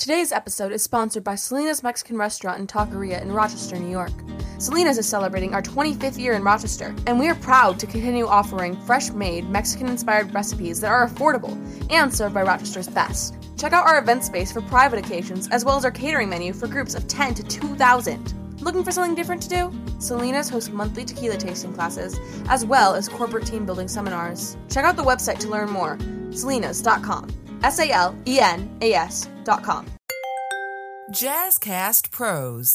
Today's episode is sponsored by Selena's Mexican Restaurant and Taqueria in Rochester, New York. Selena's is celebrating our 25th year in Rochester, and we are proud to continue offering fresh-made, Mexican-inspired recipes that are affordable and served by Rochester's best. Check out our event space for private occasions, as well as our catering menu for groups of 10 to 2,000. Looking for something different to do? Selena's hosts monthly tequila tasting classes, as well as corporate team building seminars. Check out the website to learn more, selenas.com. SALENAS.com. Jazzcast Pros.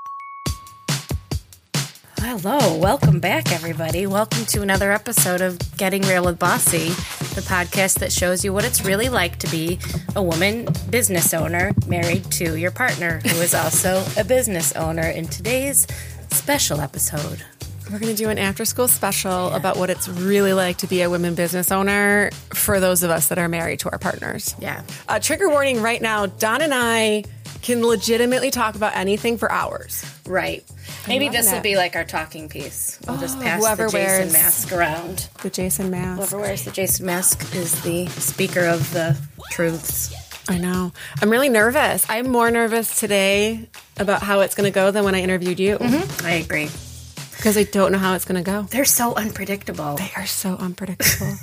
Hello, welcome back, everybody. Welcome to another episode of Getting Real with Bossy, the podcast that shows you what it's really like to be a woman business owner married to your partner, who is also a business owner. In today's special episode, we're going to do an after-school special about what it's really like to be a women business owner for those of us that are married to our partners. Yeah. Trigger warning right now, Don and I can legitimately talk about anything for hours. Right. Maybe this will be like our talking piece. We'll just pass the Jason mask around. The Jason mask. Whoever wears the Jason mask is the speaker of the truths. I know. I'm really nervous. I'm more nervous today about how it's going to go than when I interviewed you. Mm-hmm. I agree. Because I don't know how it's going to go. They're so unpredictable. They are so unpredictable.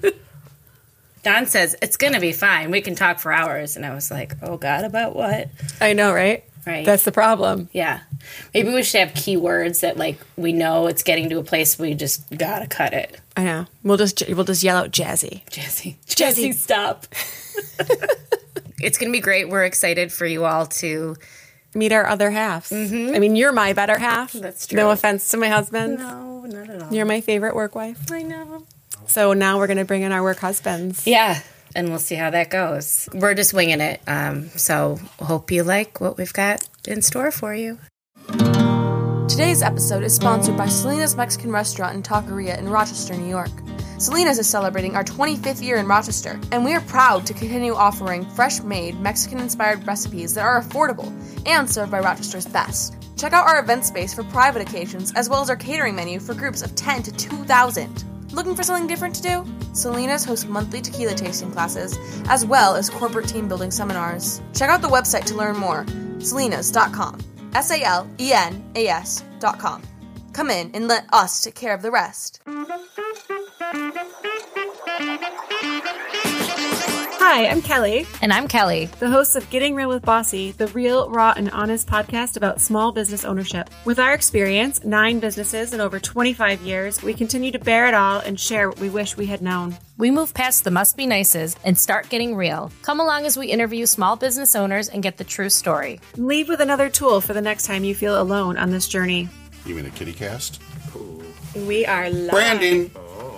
Don says, it's going to be fine. We can talk for hours. And I was like, oh, God, about what? I know, right? Right. That's the problem. Yeah. Maybe we should have keywords that, like, we know it's getting to a place where we just got to cut it. I know. We'll just yell out Jazzy. Jazzy, stop. It's going to be great. We're excited for you all to meet our other halves. Mm-hmm. I mean, you're my better half. That's true. No offense to my husband. No, not at all. You're my favorite work wife. I know. So now we're going to bring in our work husbands. Yeah, and we'll see how that goes. We're just winging it. So hope you like what we've got in store for you. Today's episode is sponsored by Selena's Mexican Restaurant and Taqueria in Rochester, New York. Selena's is celebrating our 25th year in Rochester, and we are proud to continue offering fresh-made, Mexican-inspired recipes that are affordable and served by Rochester's best. Check out our event space for private occasions, as well as our catering menu for groups of 10 to 2,000. Looking for something different to do? Selena's hosts monthly tequila tasting classes, as well as corporate team building seminars. Check out the website to learn more, selenas.com. SALENAS.com. Come in and let us take care of the rest. Hi, I'm Kelly. And I'm Kelly, the host of Getting Real with Bossy, the real, raw, and honest podcast about small business ownership. With our experience, 9 businesses in over 25 years, we continue to bear it all and share what we wish we had known. We move past the must be nices and start getting real. Come along as we interview small business owners and get the true story. Leave with another tool for the next time you feel alone on this journey. You mean a kitty cast? We are live. Branding.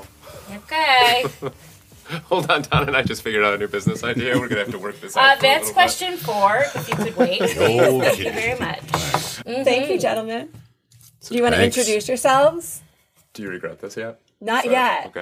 Okay. Hold on, Don and I just figured out a new business idea. We're going to have to work this out. That's question 4, if you could wait. Okay. Thank you very much. Mm-hmm. Thank you, gentlemen. Do you want to introduce yourselves? Do you regret this yet? Not yet. Okay.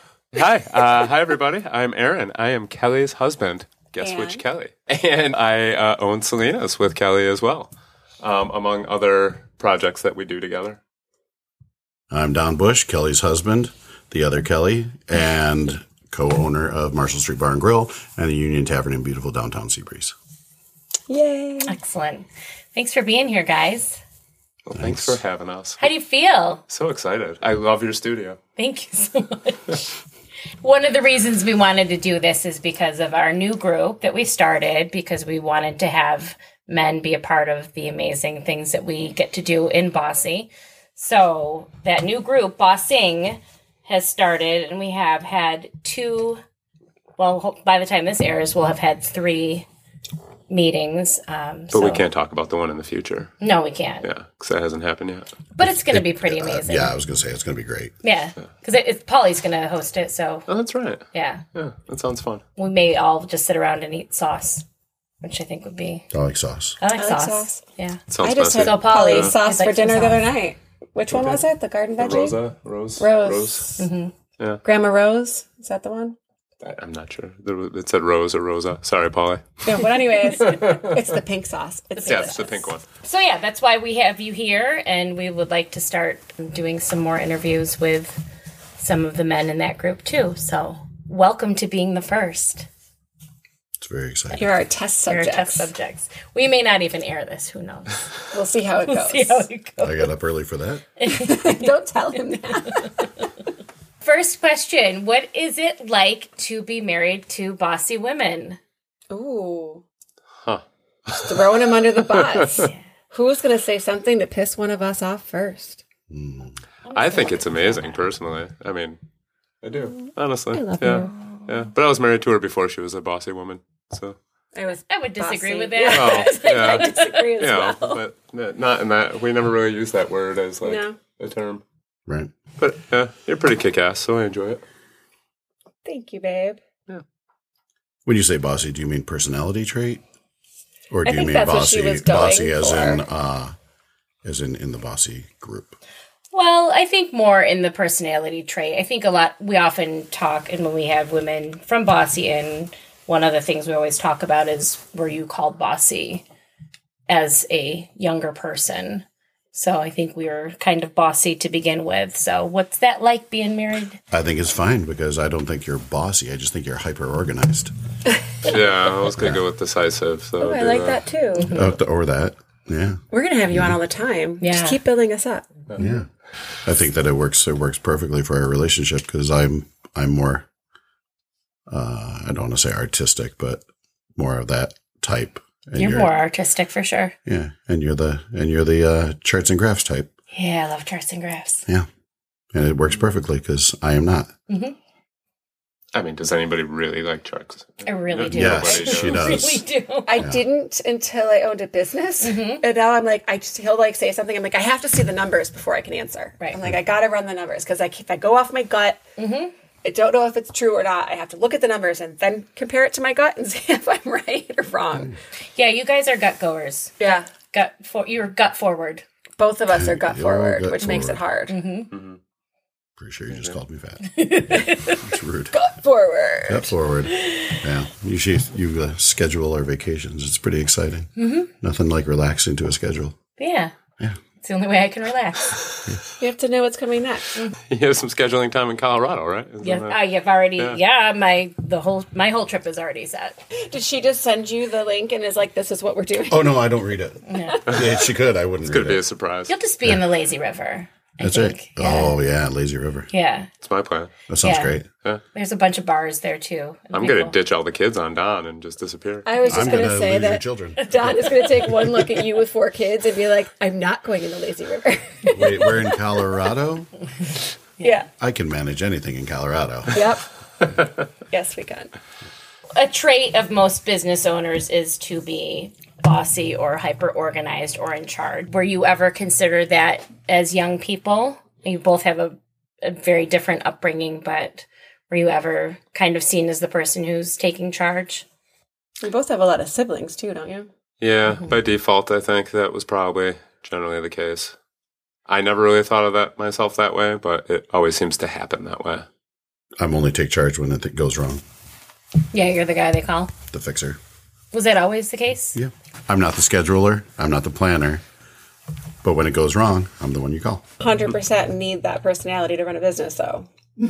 Hi, everybody. I'm Aaron. I am Kelly's husband. Guess which Kelly? And I own Selena's with Kelly as well, among other projects that we do together. I'm Don Bush, Kelly's husband, the other Kelly, and co-owner of Marshall Street Bar and Grill and the Union Tavern in beautiful downtown Seabreeze. Yay. Excellent. Thanks for being here, guys. Well, thanks for having us. How do you feel? So excited. I love your studio. Thank you so much. One of the reasons we wanted to do this is because of our new group that we started, because we wanted to have men be a part of the amazing things that we get to do in Bossy. So that new group, Bossing, has started, and we have had 2, well, by the time this airs, we'll have had 3 meetings. But we can't talk about the one in the future. No, we can't. Yeah, because that hasn't happened yet. But it's going to be pretty amazing. Yeah, I was going to say, it's going to be great. Yeah, because Polly's going to host it, so. Oh, that's right. Yeah. Yeah, that sounds fun. We may all just sit around and eat sauce, which I think would be. I like sauce. I like sauce. Yeah. Sounds I just messy. had Polly, sauce I'd like for dinner some the other sauce. night. Which one was it? The garden veggie? Rose. Mm-hmm. Yeah. Grandma Rose? Is that the one? I'm not sure. It said Rose or Rosa. Sorry, Polly. No, but anyways, it's the pink sauce. It's Yeah, it's the pink one. So yeah, that's why we have you here, and we would like to start doing some more interviews with some of the men in that group too. So welcome to being the first. It's very exciting. Here are our test They're subjects. test subjects. We may not even air this. Who knows? We'll see how it goes. See how it goes. I got up early for that. Don't tell him that. First question. What is it like to be married to bossy women? Ooh. Huh. Throwing him under the bus. Who's going to say something to piss one of us off first? I think it's amazing, personally. I mean, I do, honestly. I love yeah. you. Yeah. But I was married to her before she was a bossy woman. So, I would disagree bossy. with that. oh, yeah. I disagree as Yeah, well. but not in that. We never really used that word as like No. a term. Right. But yeah, you're pretty kick-ass, so I enjoy it. Thank you, babe. When you say bossy, do you mean personality trait? Or do I you think mean that's what she was bossy going as in the bossy group? Well, I think more in the personality trait. I think we often talk, and when we have women from Bossy in, one of the things we always talk about is, were you called bossy as a younger person? So I think we were kind of bossy to begin with. So what's that like being married? I think it's fine because I don't think you're bossy. I just think you're hyper organized. Yeah, I was going to go with decisive. So I like that too. Or that. Yeah. We're going to have you on all the time. Yeah. Just keep building us up. Yeah. I think that it works perfectly for our relationship because I'm more I don't want to say artistic, but more of that type. And You're more artistic for sure. Yeah. And you're the charts and graphs type. Yeah, I love charts and graphs. Yeah. And it works perfectly because I am not. Mm-hmm. I mean, does anybody really like charts? I really do. Yes, Nobody she does. does. really do. I didn't until I owned a business. And now I'm like, he'll like say something. I'm like, I have to see the numbers before I can answer. Right. I'm like, I got to run the numbers because if I go off my gut, I don't know if it's true or not. I have to look at the numbers and then compare it to my gut and see if I'm right or wrong. Yeah, you guys are gut goers. Yeah. You're gut forward. Both of us are gut You're forward, gut which makes it hard. Pretty sure you just called me fat. It's rude. Forward. Gut forward. Yeah. You schedule our vacations. It's pretty exciting. Nothing like relaxing to a schedule. Yeah. Yeah. It's the only way I can relax. You have to know what's coming next. You have some scheduling time in Colorado, right? Isn't Yeah, that- you've already. Yeah, my whole trip is already set. Did she just send you the link and is like, this is what we're doing? Oh, no, I don't read it. Yeah, she could. I wouldn't It's going read to be a it. surprise. You'll just be in the lazy river. I That's think. right. Yeah. Oh, yeah. Lazy River. Yeah. It's my plan. That sounds Yeah. great. There's a bunch of bars there too. I'm going to ditch all the kids on Don and just disappear. I was just I'm going going to to say lose your that children. Don is going to take one look at you with 4 kids and be like, I'm not going in the lazy river. Wait, we're in Colorado? Yeah. I can manage anything in Colorado. Yep. Yes, we can. A trait of most business owners is to be bossy or hyper organized or in charge. Were you ever considered that as young people? You both have a very different upbringing, but were you ever kind of seen as the person who's taking charge? We both have a lot of siblings too, don't you? Yeah, by default, I think that was probably generally the case. I never really thought of that myself that way, but it always seems to happen that way. I'm only take charge when it goes wrong. Yeah, you're the guy they call. The fixer. Was that always the case? Yeah. I'm not the scheduler. I'm not the planner. But when it goes wrong, I'm the one you call. 100% need that personality to run a business, though.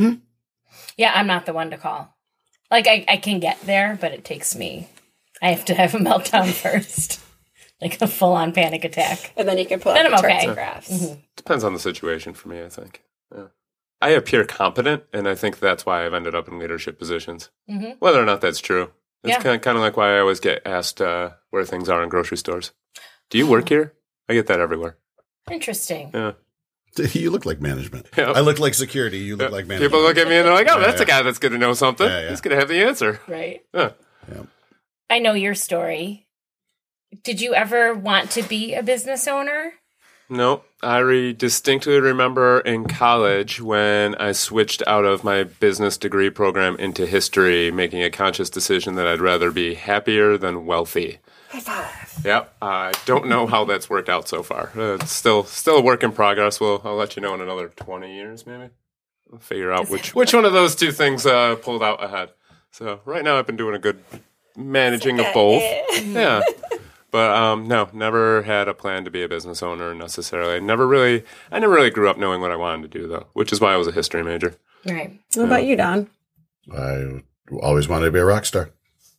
Yeah, I'm not the one to call. Like, I can get there, but it takes me. I have to have a meltdown first. Like a full-on panic attack. And then you can pull Then out the I'm charts okay. and graphs. Depends on the situation for me, I think. Yeah. I appear competent, and I think that's why I've ended up in leadership positions. Whether or not that's true. It's Yeah. kind of like why I always get asked where things are in grocery stores. Do you work here? I get that everywhere. Interesting. Yeah. You look like management. Yeah. I look like security. You look like management. People look at me and they're like, oh, Yeah, that's a yeah. guy that's going to know something. Yeah, yeah. He's going to have the answer. Right. Yeah. Yeah. I know your story. Did you ever want to be a business owner? No, I distinctly remember in college when I switched out of my business degree program into history, making a conscious decision that I'd rather be happier than wealthy. High five. Yep, I don't know how that's worked out so far. It's still a work in progress. I'll let you know in another 20 years, maybe. I'll figure out which one of those two things pulled out ahead. So right now I've been doing a good managing of both. Yeah. But no, never had a plan to be a business owner necessarily. I never really grew up knowing what I wanted to do, though, which is why I was a history major. Right. What about you, Don? I always wanted to be a rock star.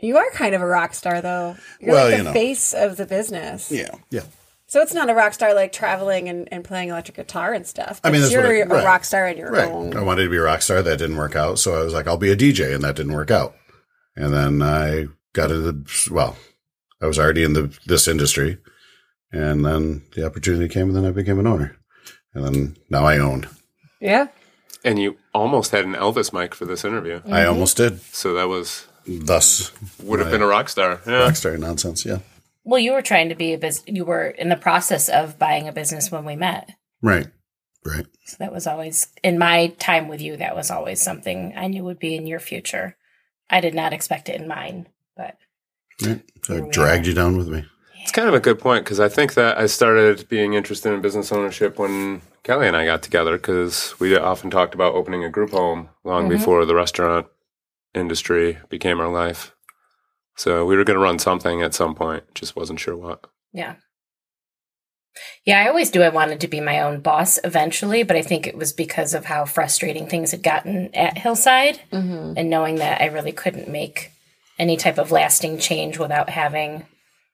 You are kind of a rock star, though. You're Well, like you the know. face of the business. Yeah. So it's not a rock star like traveling and playing electric guitar and stuff. I mean, But that's what you're right. a rock star in your Right. own. I wanted to be a rock star. That didn't work out. So I was like, I'll be a DJ, and that didn't work out. And then I got into, I was already in this industry. And then the opportunity came, and then I became an owner. And then now I own. Yeah. And you almost had an Elvis mic for this interview. I almost did. So that was Thus, would have been a rock star. Yeah. rock star nonsense. Yeah. Well, you were trying to be you were in the process of buying a business when we met. Right. So that was always, in my time with you, that was always something I knew would be in your future. I did not expect it in mine, but. Right. So Here I we dragged are. you down with me. It's kind of a good point because I think that I started being interested in business ownership when Kelly and I got together because we often talked about opening a group home long before the restaurant industry became our life. So we were going to run something at some point, just wasn't sure what. Yeah. Yeah, I always knew I wanted to be my own boss eventually, but I think it was because of how frustrating things had gotten at Hillside and knowing that I really couldn't make any type of lasting change without having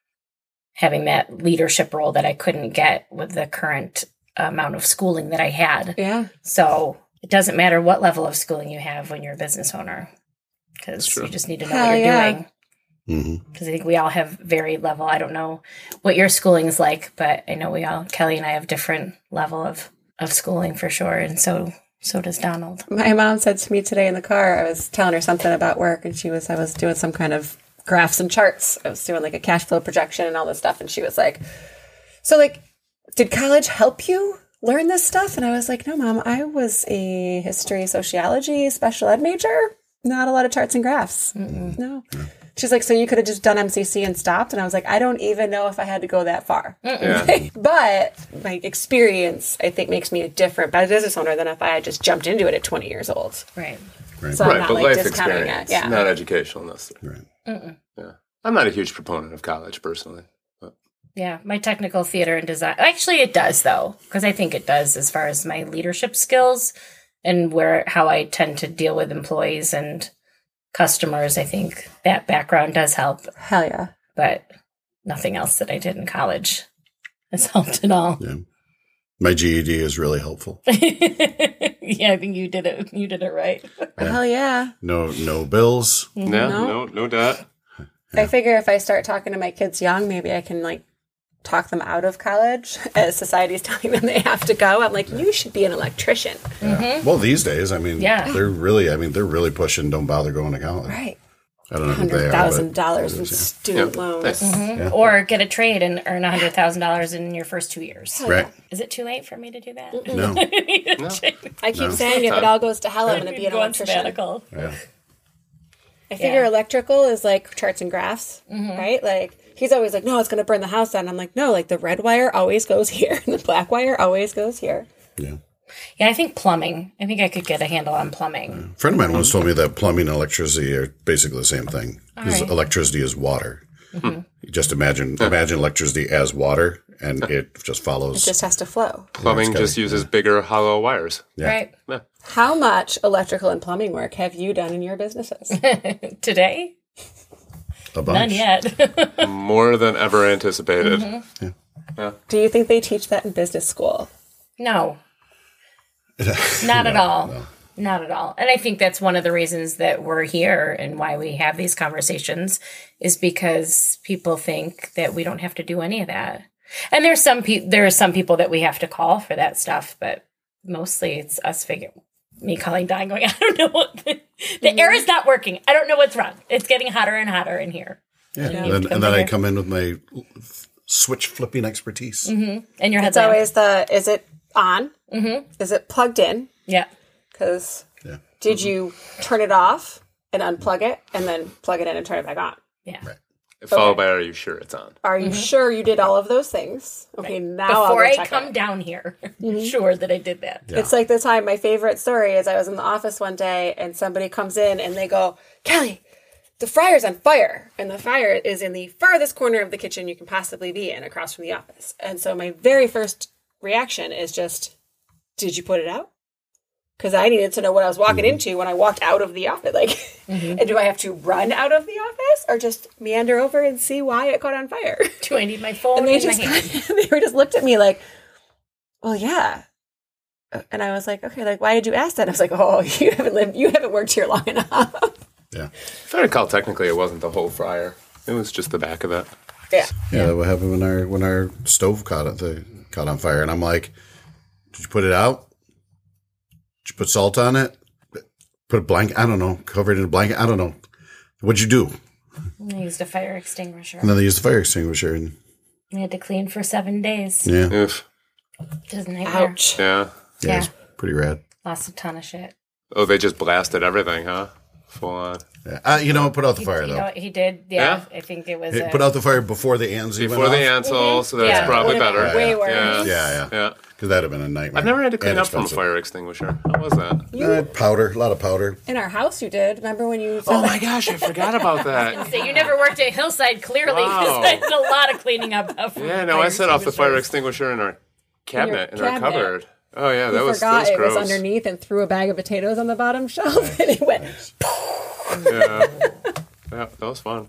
that leadership role that I couldn't get with the current amount of schooling that I had. Yeah. So it doesn't matter what level of schooling you have when you're a business owner because you just need to know Hell what you're yeah. doing. Mm-hmm. Because I think we all have varied level. I don't know what your schooling is like, but I know Kelly and I have different level of schooling for sure. And so does Donald. My mom said to me today in the car, I was telling her something about work, and I was doing some kind of graphs and charts. I was doing like a cash flow projection and all this stuff. And she was like, so like, did college help you learn this stuff? And I was like, no, Mom, I was a history, sociology, special ed major. Not a lot of charts and graphs. No. She's like, so you could have just done MCC and stopped? And I was like, I don't even know if I had to go that far. Yeah. But my experience, I think, makes me a different business owner than if I had just jumped into it at 20 years old. Right. So I'm Right, not but like life discounting experience, it. Yeah. not educational necessarily. Right. Yeah. I'm not a huge proponent of college personally. But Yeah. My technical theater and design. Actually, it does, though, because I think it does as far as my leadership skills and how I tend to deal with employees and customers. I think that background does help, Hell yeah. but nothing else that I did in college has helped at all. Yeah. My GED is really helpful. Yeah, I think you did it. You did it right. Hell yeah. No bills. yeah, no doubt. I figure if I start talking to my kids young, maybe I can like talk them out of college as society's telling them they have to go. I'm like, you should be an electrician. Well, these days, I mean, Yeah. they're really pushing. Don't bother going to college. Right. I don't know who they are. but- $100,000 in student loans. Or get a trade and earn $100,000 in your first 2 years. Right. Is it too late for me to do that? No. I keep saying if it all goes to hell, I'm going to be an Go on electrician. sabbatical. Yeah. I figure Yeah. electrical is like charts and graphs, right? Like he's always like, no, it's going to burn the house down. I'm like, no, like the red wire always goes here and the black wire always goes here. Yeah. Yeah, I think plumbing. I think I could get a handle on plumbing. A friend of mine once told me that plumbing and electricity are basically the same thing. Because right. electricity is water. You just imagine electricity as water, and it just follows. It just has to flow. Plumbing just uses bigger hollow wires. Right. How much electrical and plumbing work have you done in your businesses? Today? a bunch. None yet. More than ever anticipated. Do you think they teach that in business school? No. Not at all. Not at all. And I think that's one of the reasons that we're here and why we have these conversations is because people think that we don't have to do any of that. And there are some people that we have to call for that stuff, but mostly it's us me calling Don going, I don't know what the air is not working. I don't know what's wrong. It's getting hotter and hotter in here. Yeah. And then I come in with my switch flipping expertise. And your It's headlamp. always is it on? Mm-hmm. Is it plugged in? Yeah. Because Yeah. did you turn it off and unplug it and then plug it in and turn it back on? Yeah. Followed by, are you sure it's on? Are you sure you did all of those things? Okay, now Before I'll go I check come it. down here, sure that I did that. It's like the time, my favorite story is I was in the office one day and somebody comes in and they go, Kelly, the fryer's on fire. And the fire is in the farthest corner of the kitchen you can possibly be in across from the office. And so my very first reaction is just, did you put it out? because I needed to know what I was walking into when I walked out of the office. Like, and do I have to run out of the office or just meander over and see why it caught on fire? Do I need my phone And they in my just hand? they were just looked at me like, well, yeah. And I was like, okay, like, why did you ask that? And I was like, oh, you haven't worked here long enough. Yeah. If I recall, technically, it wasn't the whole fryer. It was just the back of it. Yeah. Yeah, that what happened when our stove caught on fire, and I'm like, "Did you put it out? Did you put salt on it? Put a blanket? I don't know. Cover it in a blanket? I don't know. What'd you do?" I used a fire extinguisher. And then they used the fire extinguisher, and We had to clean for 7 days. yeah, Oof. It was a nightmare. Ouch. Yeah. yeah, it's pretty rad. Lost a ton of shit. Oh, they just blasted everything, huh? Full on. Yeah. Put out the fire You know though. what he did? Yeah. I think it was. Put out the fire before the Ansley Before the went off. Ansel, so that's Yeah. probably Would've been better. way worse. Yeah. Yeah, Yeah. because that'd have been a nightmare. I've never had to clean And up from a expensive. fire extinguisher. How was that? Powder, a lot of powder. In our house, you did. Remember when you said Oh my gosh, I forgot about that. So you never worked at Hillside, clearly, because Wow. I did a lot of cleaning up. Yeah, no, I set off the fire extinguisher in our cabinet, in our cabinet. cupboard. Oh yeah, that you was forgot it gross. was underneath and threw a bag of potatoes on the bottom shelf and it went, Yeah. Yeah, that was fun.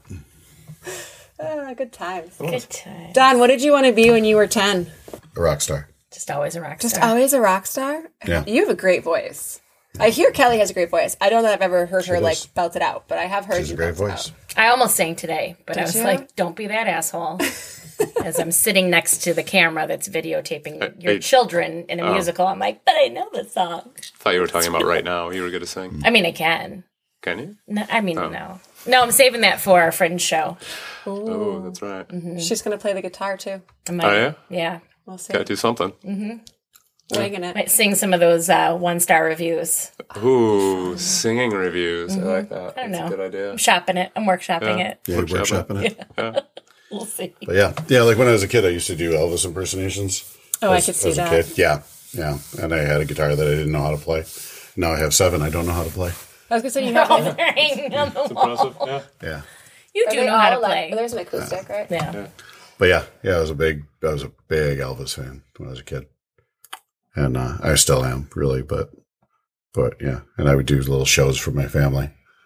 good times. Good time. Don, what did you want to be when you were 10? A rock star. Just always a rock Just star. always a rock star? Yeah. You have a great voice. I hear Kelly has a great voice. I don't know that I've ever heard her does. like belt it out, but I have heard She's you a great belt it voice. out. I almost sang today, but I was you? like, don't be that asshole. As I'm sitting next to the camera that's videotaping your hey. children in a musical, I'm like, but I know the song. Thought you were talking about right now. You were going to sing. I mean, I can. Can you? No, I mean, no. No, I'm saving that for our fringe show. Oh, that's right. She's going to play the guitar too. I might, Oh, yeah? Yeah. We'll see. Gotta do something. Winging it. Might sing some of those 1-star reviews. Ooh, singing reviews. I like that. I don't That's know. a good idea. I'm shopping it. I'm workshopping it. Yeah, workshopping it. We'll see. But yeah, like when I was a kid, I used to do Elvis impersonations. Oh, I could see as a that. kid. Yeah. And I had a guitar that I didn't know how to play. Now I have 7. I don't know how to play. I was going to say you have like, Hanging on the wall. Impressive. Yeah. Yeah. You do know how to play. But there's an acoustic, right? Yeah. But yeah, I was a big Elvis fan when I was a kid. And I still am, really, but yeah. And I would do little shows for my family.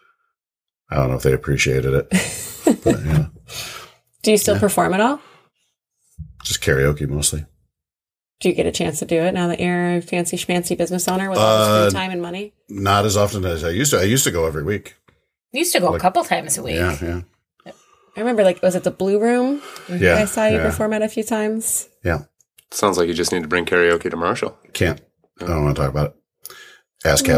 I don't know if they appreciated it. But yeah. Do you still perform at all? Just karaoke mostly. Do you get a chance to do it now that you're a fancy schmancy business owner with all this free time and money? Not as often as I used to. I used to go every week. You used to go a couple times a week. Yeah. I remember, like, was it the Blue Room? Yeah. I saw you yeah. perform at a few times. Yeah. Sounds like you just need to bring karaoke to Marshall. Can't. I don't want to talk about it. ASCAP.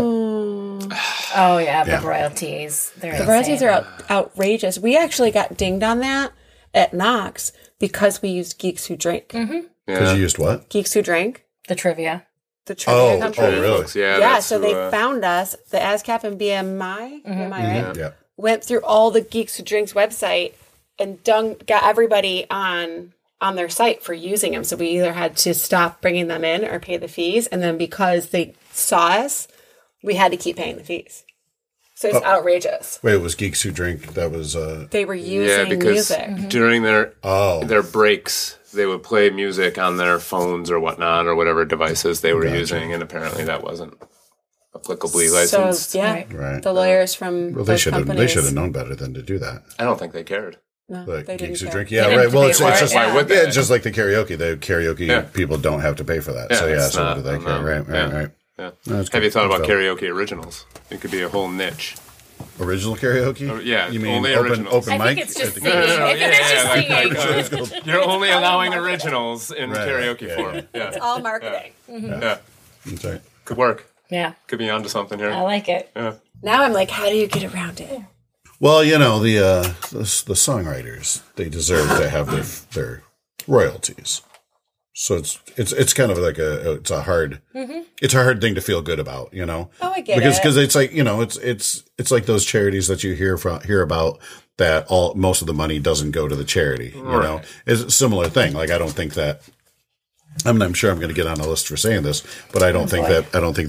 Oh, yeah. The Yeah. royalties. They're The royalties are outrageous. We actually got dinged on that at Knox because we used Geeks Who Drink. Because Yeah. you used what? Geeks Who Drink, the trivia. the trivia company. really? Folks, yeah, Yeah, that's so who, they found us, the ASCAP and BMI, right? Yeah. Went through all the Geeks Who Drinks website and got everybody on their site for using them. So we either had to stop bringing them in or pay the fees. And then because they saw us, we had to keep paying the fees. So it's outrageous. Wait, it was Geeks Who Drink. That was, They were Yeah, using because music. during their Oh. their breaks, they would play music on their phones or whatnot or whatever devices they were using, and apparently that wasn't applicably licensed. So, yeah, Right. the lawyers from well, they those should have companies. known better than to do that. I don't think they cared. No, Like they didn't Geeks Who care. Drink. They Yeah, didn't right. Well, pay it's for it, just yeah. like, Why would yeah, they? it's just like the karaoke. The karaoke Yeah. people don't have to pay for that. Yeah, So, it's so not- what do they care? no, Right. yeah. Yeah. No, it's Have you good. thought about So- karaoke originals? It could be a whole niche. Original karaoke? Oh, yeah, You mean only open originals. mic? I think it's just At the- singing. I think it's just like, singing. You're only allowing originals in Right, karaoke yeah, form. Yeah. It's all marketing. Yeah. That's right. Could work. Yeah. Could be onto something here. I like it. Yeah. Now I'm like, how do you get around it? Well, you know, the songwriters, they deserve to have their royalties. So it's kind of like it's a hard thing to feel good about, you know. Oh, I get because it. it's like, you know, it's like those charities that you hear about that most of the money doesn't go to the charity, you know. It's a similar thing. Like I don't think that I'm sure I'm going to get on a list for saying this, but I don't think that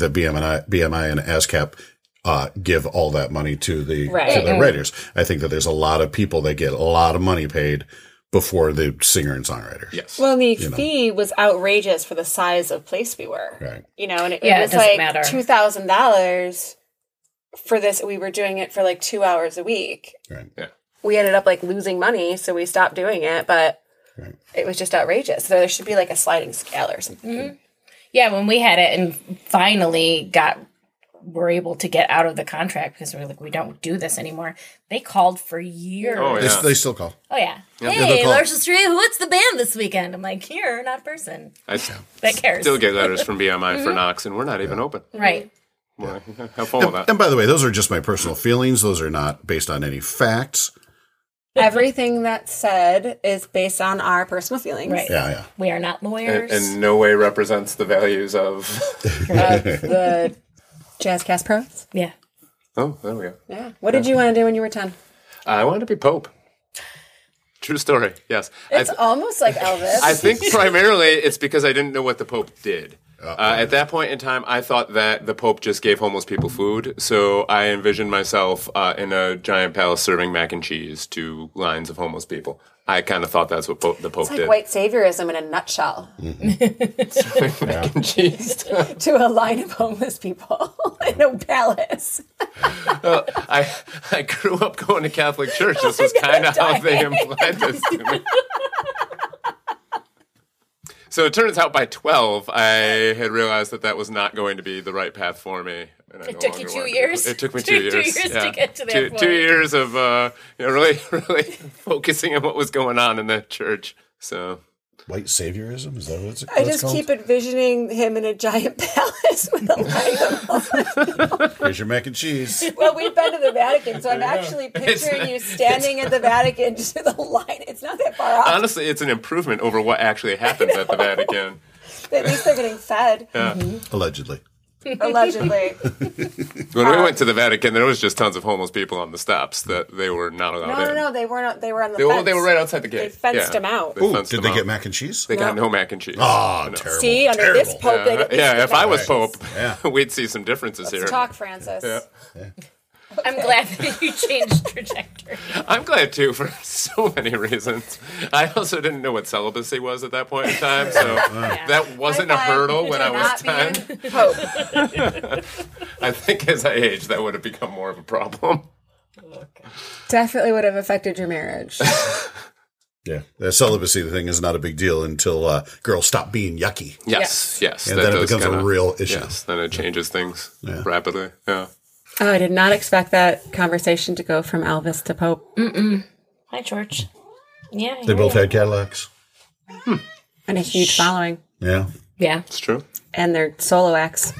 BMI and ASCAP give all that money to the Right. writers. I think that there's a lot of people that get a lot of money paid before the singer and songwriter. Yes. Well, the fee was outrageous for the size of place we were. Right. And it Yeah, was it doesn't like matter. $2,000 for this. We were doing it for like 2 hours a week. Right. Yeah. We ended up like losing money, so we stopped doing it, but Right. it was just outrageous. So there should be like a sliding scale or something. Mm-hmm. Yeah, when we had it and finally were able to get out of the contract because we were like, we don't do this anymore. They called for years. Oh, yeah. They still call. Oh, yeah. they'll Hey, call. Marshall Street, what's the band this weekend? I'm like, here, not a person. I That cares. still get letters from BMI for Knox, and we're not even open. Right. Well, have fun with that. And by the way, those are just my personal feelings. Those are not based on any facts. Everything that's said is based on our personal feelings. Right. Yeah. We are not lawyers. And no way represents the values of. The Jazzcast Pros. yeah. Oh, there we go. Yeah. What did you want to do when you were 10? I wanted to be Pope. True story. Yes. It's almost like Elvis. I think primarily it's because I didn't know what the Pope did. At that point in time, I thought that the Pope just gave homeless people food. So I envisioned myself in a giant palace serving mac and cheese to lines of homeless people. I kind of thought that's what the Pope It's like did. white saviorism in a nutshell. Mac and cheese. To a line of homeless people in a palace. I grew up going to Catholic church. This was kind of how they implied this to me. So it turns out by 12, I had realized that was not going to be the right path for me. And It took you 2 years? It took me 2 2 years. years to get to that point. 2 years of really, really focusing on what was going on in that church. So White saviorism? Is that what it's, I just keep envisioning him in a giant palace with a line of homeless. Here's your mac and cheese. Well, we've been to the Vatican, so I'm actually picturing you standing at the Vatican just with a line. It's not that far off. honestly, it's an improvement over what actually happens at the Vatican. At least they're getting fed, Allegedly. allegedly. When we went to the Vatican, there was just tons of homeless people on the steps that they were not allowed in. No, they weren't. They were on the They, fence. they were right outside the gate. They fenced them out. Ooh, fenced did them they out. get mac and cheese? They got no mac and cheese. Oh, No. terrible. See, under this pope, they get Yeah, if I was Let's Pope, Yeah. we'd see some differences here. talk, Francis. Yeah. I'm glad that you changed trajectory. I'm glad too for so many reasons. I also didn't know what celibacy was at that point in time, so that wasn't a hurdle when I was 10. Pope. I think as I aged, that would have become more of a problem. Definitely would have affected your marriage. Yeah. The celibacy thing is not a big deal until girls stop being yucky. Yes. And that then it does becomes a kinda- real issue. Yes, then it changes things rapidly. Yeah. Oh, I did not expect that conversation to go from Elvis to Pope. Hi, George. Yeah. They both had Cadillacs. And a huge following. Yeah. Yeah. It's true. And their solo acts.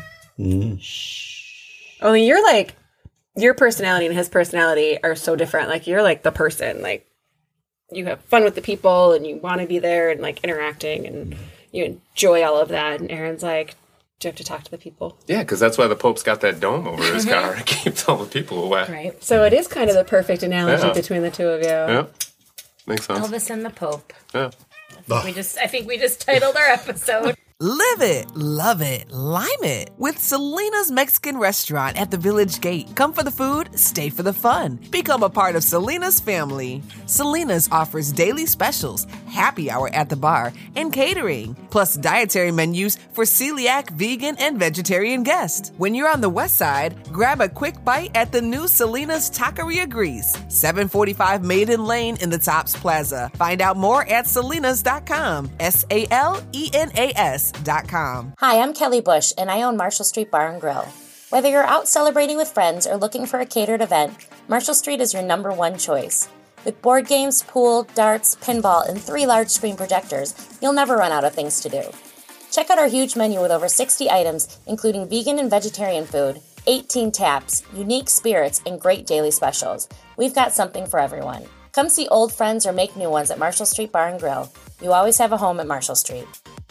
Only you're like, your personality and his personality are so different. Like, you're like the person. Like, you have fun with the people and you want to be there and like interacting and you enjoy all of that. And Aaron's like, do you have to talk to the people? Yeah, because that's why the Pope's got that dome over his car. It keeps all the people away. Right. So it is kind of the perfect analogy Yeah. between the two of you. Yeah. Makes sense. Elvis and the Pope. Yeah. I think we just titled our episode. Live it, love it, lime it with Selena's Mexican Restaurant at the Village Gate. Come for the food, stay for the fun. Become a part of Selena's family. Selena's offers daily specials, happy hour at the bar, and catering, plus dietary menus for celiac, vegan, and vegetarian guests. When you're on the west side, grab a quick bite at the new Selena's Taqueria Grease, 745 Maiden Lane in the Tops Plaza. Find out more at selenas.com, SALENAS.com. Hi, I'm Kelly Bush, and I own Marshall Street Bar and Grill. Whether you're out celebrating with friends or looking for a catered event, Marshall Street is your #1 choice. With board games, pool, darts, pinball, and 3 large screen projectors, you'll never run out of things to do. Check out our huge menu with over 60 items, including vegan and vegetarian food, 18 taps, unique spirits, and great daily specials. We've got something for everyone. Come see old friends or make new ones at Marshall Street Bar and Grill. You always have a home at Marshall Street.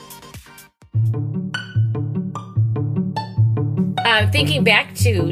Thinking back to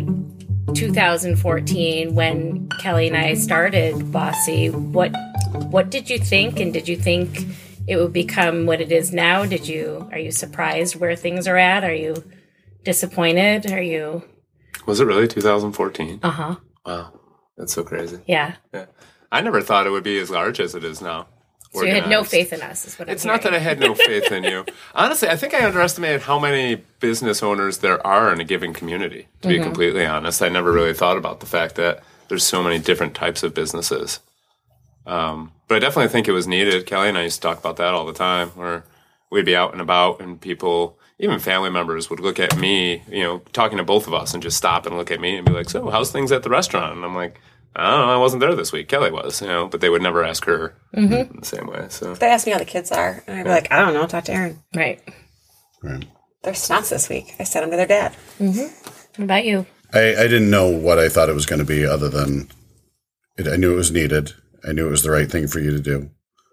2014 when Kelly and I started Bossy, what did you think? And did you think it would become what it is now? Are you surprised where things are at? Are you disappointed? Was it really 2014? Uh-huh. Wow. That's so crazy. Yeah. Yeah. I never thought it would be as large as it is now. So you had no faith in us, is what It's I'm not that I hearing. had no faith in you. Honestly, I think I underestimated how many business owners there are in a given community, to be completely honest. I never really thought about the fact that there's so many different types of businesses. But I definitely think it was needed. Kelly and I used to talk about that all the time, where we'd be out and about and people, even family members, would look at me, talking to both of us and just stop and look at me and be like, so how's things at the restaurant? And I'm like, I don't know, I wasn't there this week. Kelly was, but they would never ask her in the same way. So They ask me how the kids are, and I'd be like, I don't know, talk to Aaron. Right. Right. They're snots this week. I sent them to their dad. What about you? I didn't know what I thought it was going to be other than I knew it was needed. I knew it was the right thing for you to do.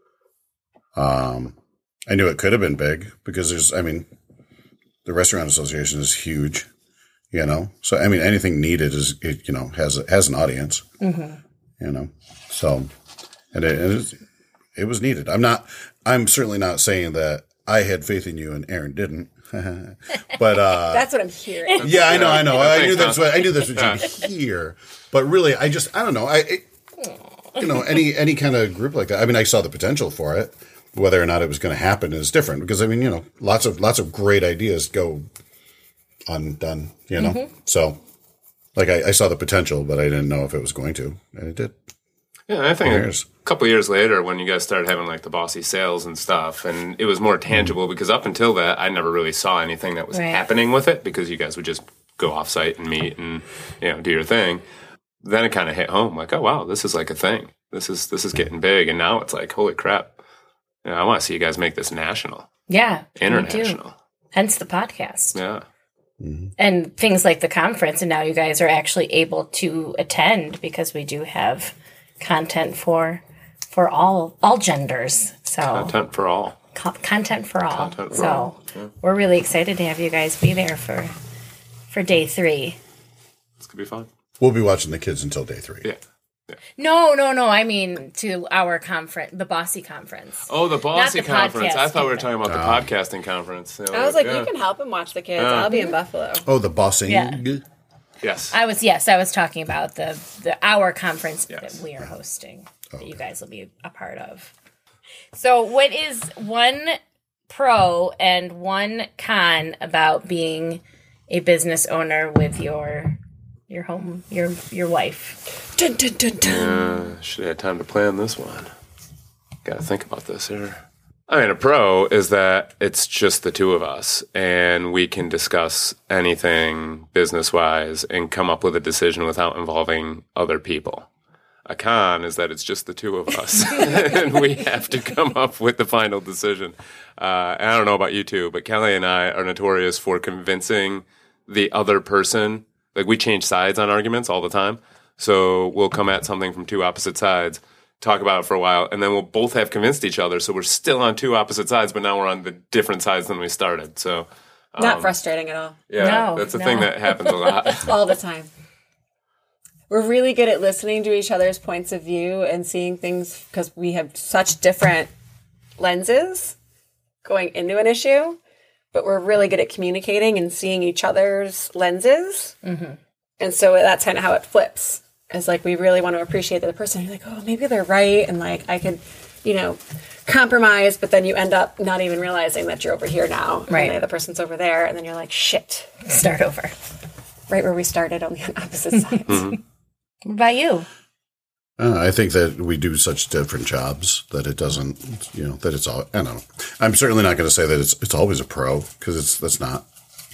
I knew it could have been big because the Restaurant Association is huge, So, anything needed is, has an audience, So, and it was needed. I'm certainly not saying that I had faith in you and Aaron didn't. But That's what I'm hearing. yeah, I know. I knew that's what you'd hear. But really, I don't know. Any kind of group like that. I saw the potential for it. Whether or not it was going to happen is different because lots of great ideas go undone. So like I saw the potential, but I didn't know if it was going to, and it did. yeah, I think a couple of years later when you guys started having like the bossy sales and stuff, and it was more tangible because up until that, I never really saw anything that was happening with it because you guys would just go off site and meet and do your thing. Then it kind of hit home like, oh wow, this is like a thing. This is getting big, and now it's like, holy crap. I want to see you guys make this national. Yeah. International. Me too. Hence the podcast. Yeah. And things like the conference, and now you guys are actually able to attend because we do have content for all genders. So Content for all. Content for all. Content for all. Yeah. We're really excited to have you guys be there for day 3. It's going to be fun. We'll be watching the kids until day 3. Yeah. No. I mean to our conference, the Bossy Conference. Oh, the Bossy Not the Conference. I podcast thought we were talking about the podcasting conference. I was like, you can help him watch the kids. I'll be in Buffalo. Oh, the bossing. Yeah. Yes. I was talking about the our conference Yes. that we are hosting that you guys will be a part of. So, what is one pro and one con about being a business owner with your home, your wife? Dun, dun, dun, dun. Should have had time to plan this one. Got to think about this here. A pro is that it's just the two of us, and we can discuss anything business-wise and come up with a decision without involving other people. A con is that it's just the two of us, and we have to come up with the final decision. And I don't know about you two, but Kelly and I are notorious for convincing the other person. Like, we change sides on arguments all the time. So we'll come at something from two opposite sides, talk about it for a while, and then we'll both have convinced each other. So we're still on two opposite sides, but now we're on the different sides than we started. So Not frustrating at all. yeah, No, that's a no. thing that happens a lot. All the time. We're really good at listening to each other's points of view and seeing things because we have such different lenses going into an issue, but we're really good at communicating and seeing each other's lenses. Mm-hmm. And so that's kind of how it flips. It's like we really want to appreciate the other person. You're like, oh, maybe they're right. And like I could, compromise, but then you end up not even realizing that you're over here now. Right. And the other person's over there. And then you're like, shit. Start over. Right where we started, only on opposite sides. What about you? I think that we do such different jobs that it doesn't, that it's all, I don't know. I'm certainly not going to say that it's always a pro because that's not,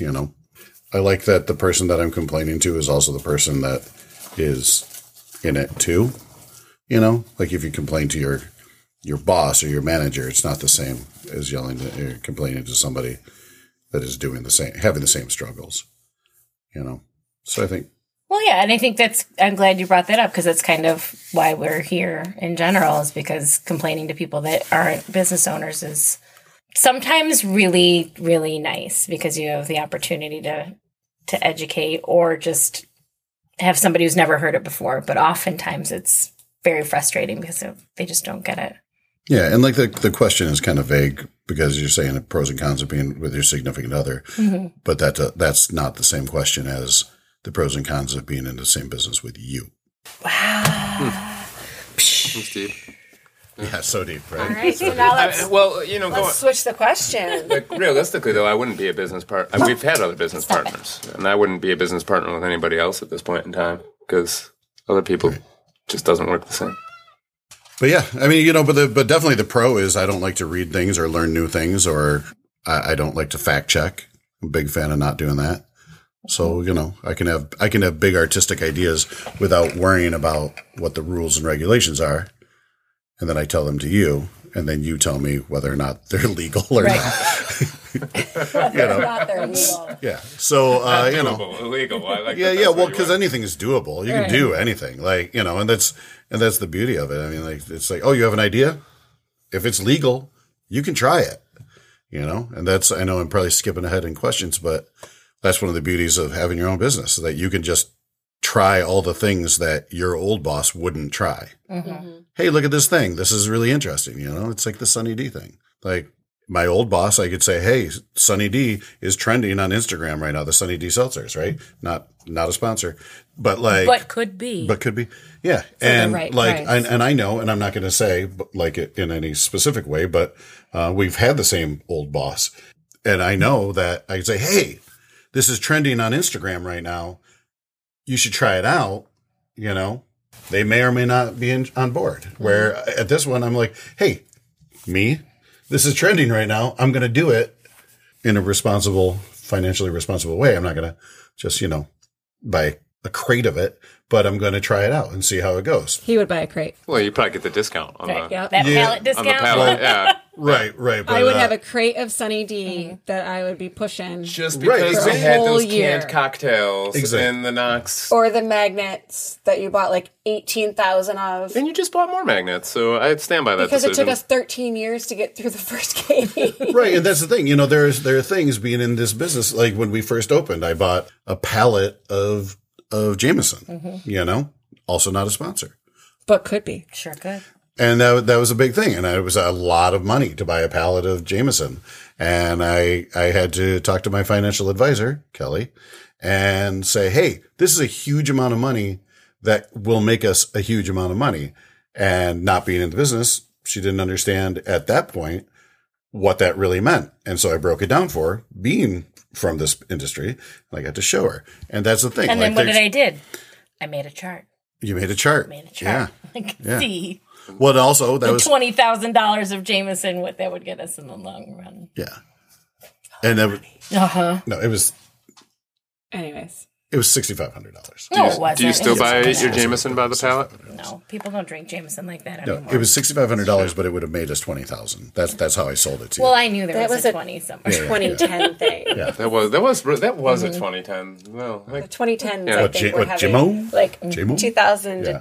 I like that the person that I'm complaining to is also the person that is in it too. Like if you complain to your boss or your manager, it's not the same as complaining to somebody that is doing the same, having the same struggles, So I think. Well, yeah, and I think I'm glad you brought that up because that's kind of why we're here in general is because complaining to people that aren't business owners is sometimes really, really nice because you have the opportunity to educate or just have somebody who's never heard it before. But oftentimes it's very frustrating because they just don't get it. Yeah, and like the question is kind of vague because you're saying the pros and cons of being with your significant other, but that's not the same question as the pros and cons of being in the same business with you. Wow. Thanks, Steve. Yeah, so deep, right? All right, so now let's switch the question. Like, realistically, though, I wouldn't be a business partner. We've had other business partners, and I wouldn't be a business partner with anybody else at this point in time because other people just doesn't work the same. But yeah, I mean, but definitely the pro is I don't like to read things or learn new things, or I don't like to fact check. I'm a big fan of not doing that. So, I can have big artistic ideas without worrying about what the rules and regulations are. And then I tell them to you, and then you tell me whether or not they're legal or not. Whether or not they're legal. Yeah. So, illegal. I like yeah. Well, because anything is doable. You can do anything, and that's the beauty of it. I mean, it's like, oh, you have an idea? If it's legal, you can try it, and that's, I know I'm probably skipping ahead in questions, but that's one of the beauties of having your own business, that you can just try all the things that your old boss wouldn't try. Mm-hmm. Hey, look at this thing. This is really interesting. It's like the Sunny D thing. Like my old boss, I could say, hey, Sunny D is trending on Instagram right now. The Sunny D seltzers, right? Not a sponsor, but could be. Yeah. So and right and I know, and I'm not going to say like it in any specific way, but we've had the same old boss, and I know that I can say, hey, this is trending on Instagram right now. You should try it out. They may or may not be on board. Where at this one, I'm like, hey, this is trending right now. I'm going to do it in a financially responsible way. I'm not going to just, buy a crate of it, but I'm going to try it out and see how it goes. He would buy a crate. Well, you probably get the discount on that pallet discount. On the pallet, yeah. Right. But, I would have a crate of Sunny D that I would be pushing. Just because they had those canned cocktails exactly. in the Knox. Or the magnets that you bought like 18,000 of. And you just bought more magnets, so I stand by that because decision. It took us 13 years to get through the first game. Right, and that's the thing. There are things being in this business. Like when we first opened, I bought a pallet of Jameson, also not a sponsor. But could be. Sure could. And that was a big thing. And it was a lot of money to buy a pallet of Jameson. And I had to talk to my financial advisor, Kelly, and say, hey, this is a huge amount of money that will make us a huge amount of money. And not being in the business, she didn't understand at that point what that really meant. And so I broke it down for her, being from this industry, and I got to show her. And that's the thing. And then what did I did? I made a chart. You made a chart. Yeah. I could see. Well, also that was $20,000 of Jameson. What that would get us in the long run. Yeah. And that no, it was. Anyways. It was $6,500. No, it wasn't. Do you still buy your Jameson by the pallet? No, people don't drink Jameson like that anymore. No, it was $6,500, but it would have made us $20,000. That's how I sold it to you. Well, I knew there was a 20 somewhere. 2010 thing. Yeah, that was a 2010. Well, the 2010s. Yeah. I think what Jimmo? Like 2000 to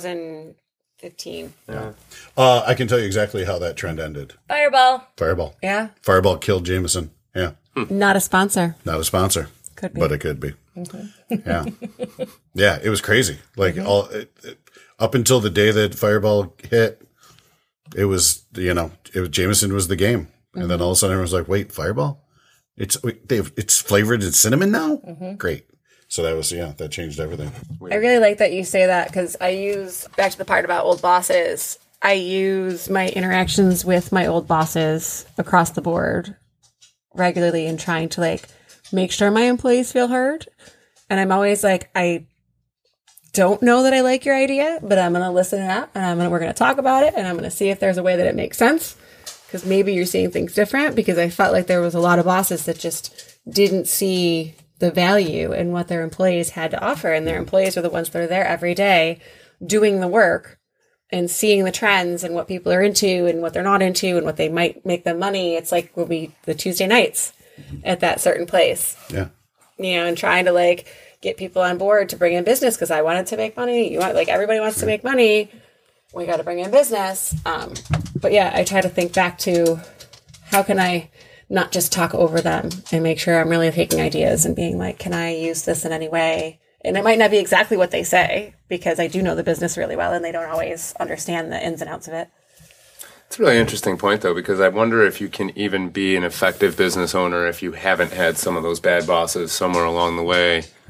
2015. Yeah. I can tell you exactly how that trend ended. Fireball. Yeah. Fireball killed Jameson. Yeah. Not a sponsor. Not a sponsor. Could be. But it could be. Yeah. Yeah, it was crazy. Like up until the day that Fireball hit, it was Jameson was the game. And then all of a sudden everyone was like, wait, Fireball? It's flavored in cinnamon now? Great. So that changed everything. I really like that you say that because I use, back to the part about old bosses, I use my interactions with my old bosses across the board regularly in trying to make sure my employees feel heard. And I'm always like, I don't know that I like your idea, but I'm going to listen up and we're going to talk about it. And I'm going to see if there's a way that it makes sense. Because maybe you're seeing things different, because I felt like there was a lot of bosses that just didn't see the value in what their employees had to offer. And their employees are the ones that are there every day doing the work and seeing the trends and what people are into and what they're not into and what they might make them money. It's like the Tuesday nights at that certain place. Yeah. And trying to get people on board to bring in business, because I wanted to make money. Everybody wants to make money. We got to bring in business. But yeah, I try to think back to how can I not just talk over them and make sure I'm really taking ideas and being like, can I use this in any way? And it might not be exactly what they say, because I do know the business really well and they don't always understand the ins and outs of it. It's a really interesting point, though, because I wonder if you can even be an effective business owner if you haven't had some of those bad bosses somewhere along the way. Right.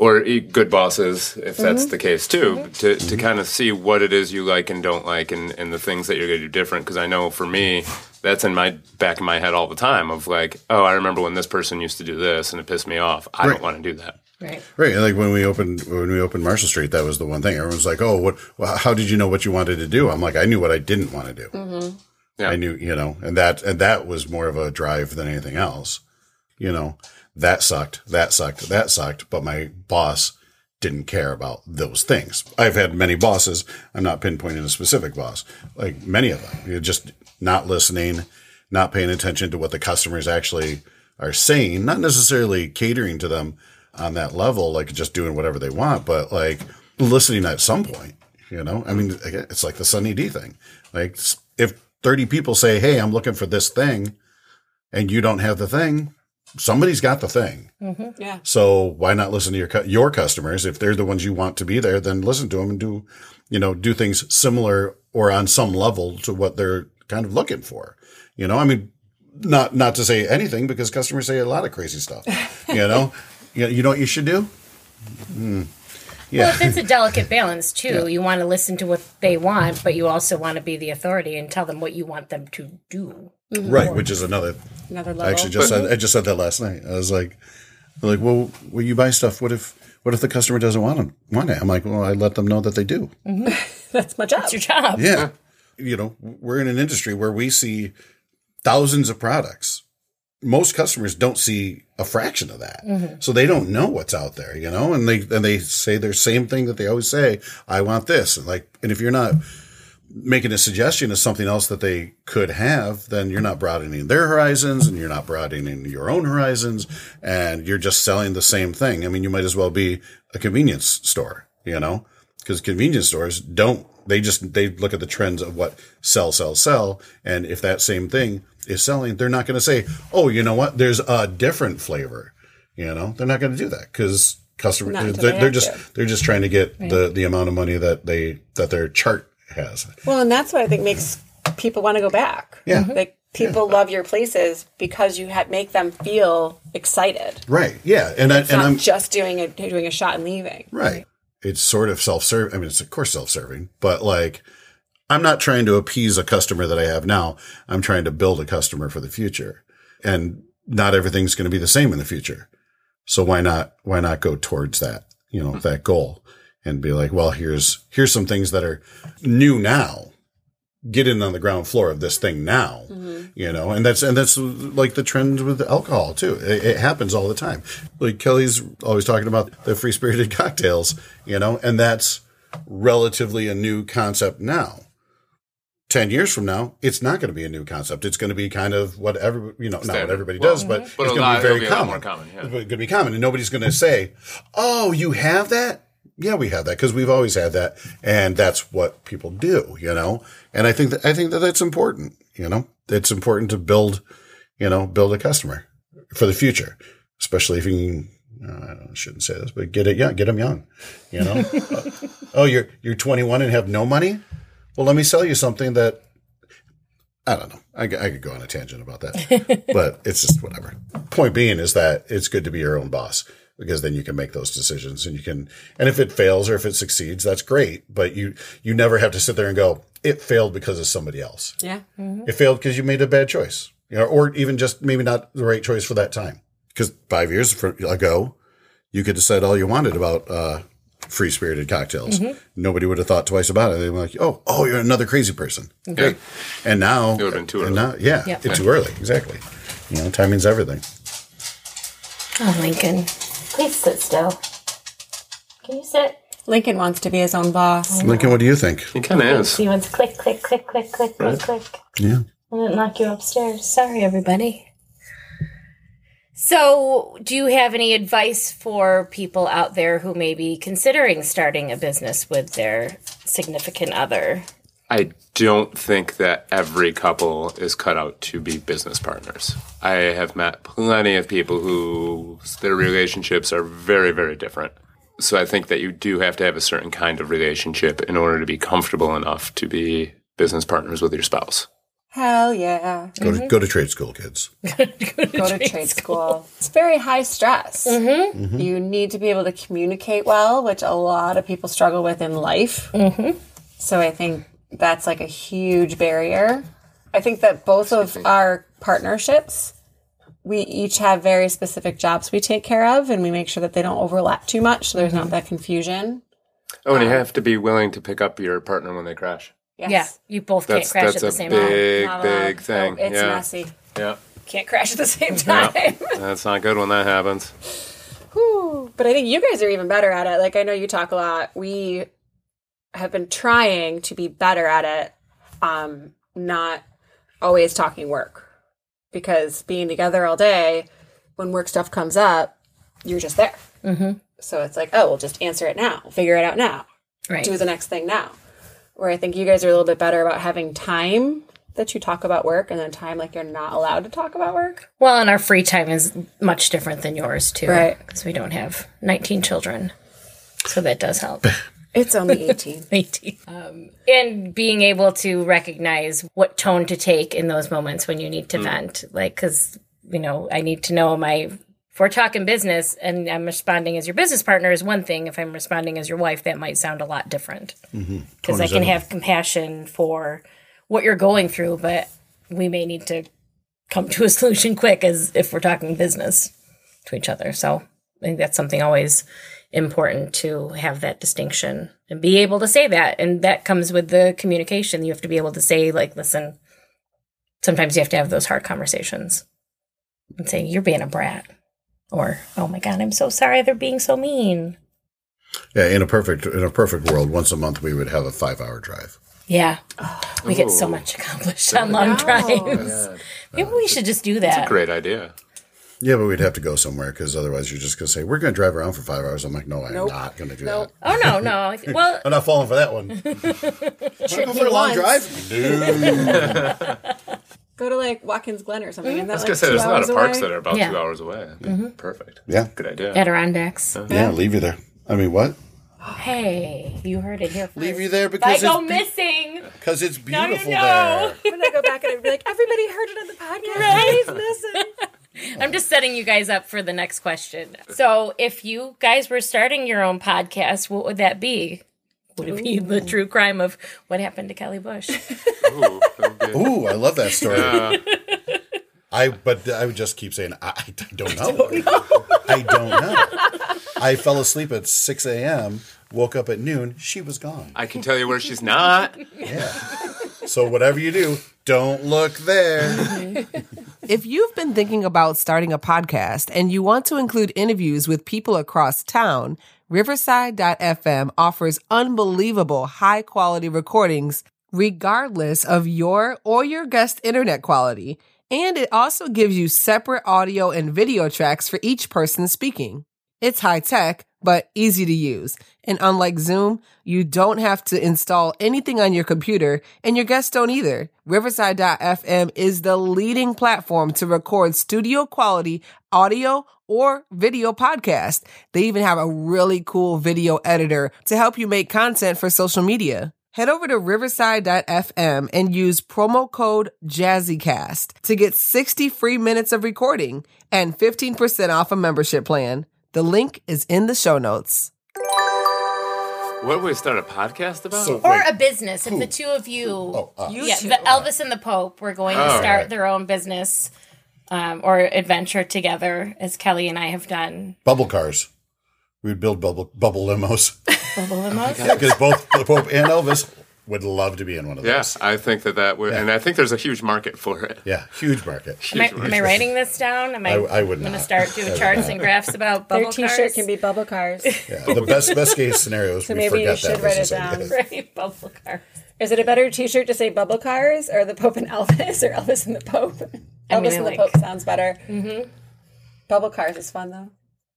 or good bosses, if that's the case too, to kind of see what it is you like and don't like, and the things that you're going to do different. Because I know for me, that's in my back of my head all the time of like, oh, I remember when this person used to do this and it pissed me off. I don't want to do that. Right. Like when we opened Marshall Street, that was the one thing. Everyone's like, oh, how did you know what you wanted to do? I'm like, I knew what I didn't want to do. Mm-hmm. Yeah. I knew, and that was more of a drive than anything else. That sucked. But my boss didn't care about those things. I've had many bosses. I'm not pinpointing a specific boss, like many of them. You're just not listening, not paying attention to what the customers actually are saying, not necessarily catering to them on that level, like just doing whatever they want, but like listening at some point, I mean, it's like the Sunny D thing. Like if 30 people say, hey, I'm looking for this thing and you don't have the thing, somebody's got the thing. Mm-hmm. Yeah. So why not listen to your customers? If they're the ones you want to be there, then listen to them and do things similar or on some level to what they're kind of looking for. I mean, not to say anything because customers say a lot of crazy stuff, You know what you should do? Yeah. Well, it's a delicate balance, too. Yeah. You want to listen to what they want, but you also want to be the authority and tell them what you want them to do. Mm-hmm. Right, which is another level. I actually just said that last night. I was like, well, when you buy stuff, what if the customer doesn't want it? I'm like, well, I let them know that they do. Mm-hmm. That's my job. That's your job. Yeah. We're in an industry where we see thousands of products. Most customers don't see a fraction of that. Mm-hmm. So they don't know what's out there, and they say their same thing that they always say, I want this. And if you're not making a suggestion of something else that they could have, then you're not broadening their horizons and you're not broadening your own horizons and you're just selling the same thing. I mean, you might as well be a convenience store, because convenience stores they look at the trends of what sell. And if that same thing is selling, they're not going to say, oh, you know what? There's a different flavor. They're not going to do that because customers, they're just trying to get the amount of money that their chart has. Well, and that's what I think makes people want to go back. Yeah. Like people love your places because you make them feel excited. Right. Yeah. And I'm just doing a shot and leaving. Right. It's sort of self-serving. I mean, it's of course self-serving, but like, I'm not trying to appease a customer that I have now. I'm trying to build a customer for the future, and not everything's going to be the same in the future. So why not go towards that, that goal and be like, well, here's some things that are new now. Get in on the ground floor of this thing now, and that's like the trend with alcohol too. It happens all the time. Like Kelly's always talking about the free-spirited cocktails, and that's relatively a new concept now. 10 years from now, it's not going to be a new concept. It's going to be kind of not what everybody does, but it's going to be very common. More common, yeah. It's going to be common, and nobody's going to say, "Oh, you have that." Yeah, we have that because we've always had that, and that's what people do, And I think that that's important. It's important to build a customer for the future, especially if you can. I shouldn't say this, but get them young. Oh, you're 21 and have no money. Well, let me sell you something that I don't know. I could go on a tangent about that, but it's just whatever. Point being is that it's good to be your own boss. Because then you can make those decisions and and if it fails or if it succeeds, that's great. But you never have to sit there and go, it failed because of somebody else. Yeah. Mm-hmm. It failed because you made a bad choice, or even just maybe not the right choice for that time. Because 5 years ago, you could have said all you wanted about free-spirited cocktails. Mm-hmm. Nobody would have thought twice about it. They were like, oh, you're another crazy person. Mm-hmm. Great. And now, it would have been too early. It's too early. Exactly. Timing's everything. Oh, Lincoln. Please sit still. Can you sit? Lincoln wants to be his own boss. Lincoln, what do you think? He kind of is. He wants click, click, click, click, click, click, click. Yeah. I didn't knock you upstairs. Sorry, everybody. So, do you have any advice for people out there who may be considering starting a business with their significant other? I don't think that every couple is cut out to be business partners. I have met plenty of people who their relationships are very, very different. So I think that you do have to have a certain kind of relationship in order to be comfortable enough to be business partners with your spouse. Hell yeah. Go to trade school, kids. Go to trade school. It's very high stress. You need to be able to communicate well, which a lot of people struggle with in life. So I think that's like a huge barrier. I think that both of our partnerships, we each have very specific jobs we take care of, and we make sure that they don't overlap too much, so there's not that confusion. Oh, and you have to be willing to pick up your partner when they crash. Yes. Yeah, you both can't crash at the same time. That's a big thing. It's messy. Yeah. Can't crash at the same time. That's not good when that happens. Whew. But I think you guys are even better at it. Like, I know you talk a lot. We have been trying to be better at it, not always talking work. Because being together all day, when work stuff comes up, you're just there. So it's like, oh, we'll just answer it now. Figure it out now. Right. Do the next thing now. Where I think you guys are a little bit better about having time that you talk about work and then time like you're not allowed to talk about work. Well, and our free time is much different than yours, too. Right. Because we don't have 19 children. So that does help. It's only 18. 18. And being able to recognize what tone to take in those moments when you need to vent. Like, because, you know, I need to know if we're talking business and I'm responding as your business partner is one thing. If I'm responding as your wife, that might sound a lot different. Because I can have compassion for what you're going through, but we may need to come to a solution quick as if we're talking business to each other. So I think that's something always important to have that distinction and be able to say that. And that comes with the communication. You have to be able to say, like, listen, sometimes you have to have those hard conversations and say, you're being a brat. Or, oh my God, I'm so sorry they're being so mean. Yeah, in a perfect world, once a month we would have a 5-hour drive. Yeah. We get so much accomplished on long drives. Maybe we should just do that. That's a great idea. Yeah, but we'd have to go somewhere because otherwise you're just going to say, we're going to drive around for 5 hours. I'm like, no, I'm not going to do that. Oh, no. Well, I'm not falling for that one. Should I go for a long drive? No. Go to like Watkins Glen or something. I was going to say, there's a lot of parks that are about 2 hours away. Perfect. Yeah. Good idea. Adirondacks. Yeah, leave you there. I mean, what? Hey, you heard it here first. Leave you there If because I go missing. Because it's beautiful know. there. I'm going to go back and I'd be like, everybody heard it on the podcast. Please listen. I'm just setting you guys up for the next question. So if you guys were starting your own podcast, what would that be? Would it be the true crime of what happened to Kelly Bush? Ooh, I love that story. But I would just keep saying, I don't know. I don't know. I fell asleep at 6 a.m., woke up at noon, she was gone. I can tell you where she's not. Yeah. So whatever you do, don't look there. If you've been thinking about starting a podcast and you want to include interviews with people across town, Riverside.fm offers unbelievable high-quality recordings regardless of your or your guest internet quality. And it also gives you separate audio and video tracks for each person speaking. It's high-tech, but easy to use. And unlike Zoom, you don't have to install anything on your computer, and your guests don't either. Riverside.fm is the leading platform to record studio-quality audio or video podcast. They even have a really cool video editor to help you make content for social media. Head over to riverside.fm and use promo code JazzyCast to get 60 free minutes of recording and 15% off a membership plan. The link is in the show notes. What would we start a podcast about? Or a business. If the two of you, the Elvis and the Pope were going to start their own business or adventure together, as Kelly and I have done. Bubble cars. We'd build bubble limos. Bubble limos? Yeah, because both the Pope and Elvis would love to be in one of those. Yes, I think that would, and I think there's a huge market for it. Yeah, huge market. Am I writing this down? I would not. I'm going to start doing charts and graphs about bubble Their cars. T-shirt can be bubble cars. Yeah, the best case scenario is So we maybe you forget should that write it business down. idea. Right, bubble cars. Is it a better T-shirt to say bubble cars or the Pope and Elvis or Elvis and the Pope? Elvis and the Pope sounds better. Mm-hmm. Bubble cars is fun though.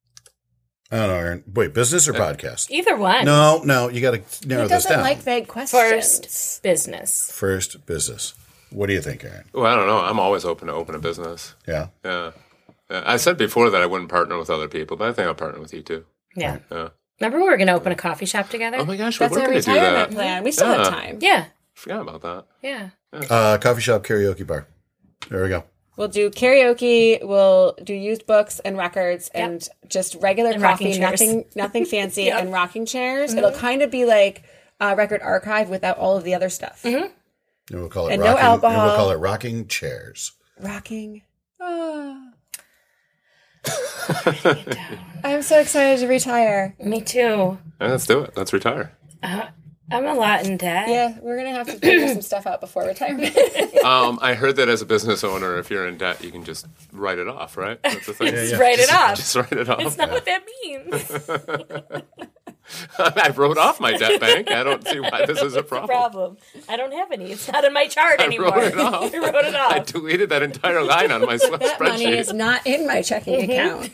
I don't know, Aaron. Wait, business or podcast? Either one. No, you got to narrow He this doesn't down. like vague questions. First, business. First, business. What do you think, Aaron? Well, I don't know. I'm always open to open a business. Yeah. Yeah. I said before that I wouldn't partner with other people, but I think I'll partner with you too. Yeah. Yeah. Remember we were going to open a coffee shop together? Oh my gosh, That's we're our going to do retirement that. plan. We still have time. Yeah. Forgot about that. Yeah. Coffee shop, karaoke bar. There we go. We'll do karaoke. We'll do used books and records and just regular And rocking coffee, chairs. nothing fancy, Yep. and rocking chairs. It'll kind of be like a record archive without all of the other stuff. And we'll call it And rocking. no alcohol. And we'll call it rocking chairs. Rocking. Oh. I'm so excited to retire. Me too. Yeah, let's do it. Let's retire. I'm a lot in debt. Yeah, we're gonna have to figure some stuff out before retirement. I heard that as a business owner, if you're in debt, you can just write it off, right? That's the thing. Just write it off. Just write it off. That's not what that means. I wrote off my debt bank. I don't see why this is a problem. Problem. I don't have any. It's not in my chart anymore. wrote it off. I wrote it off. I deleted that entire line on my That money is spreadsheet. not in my checking account.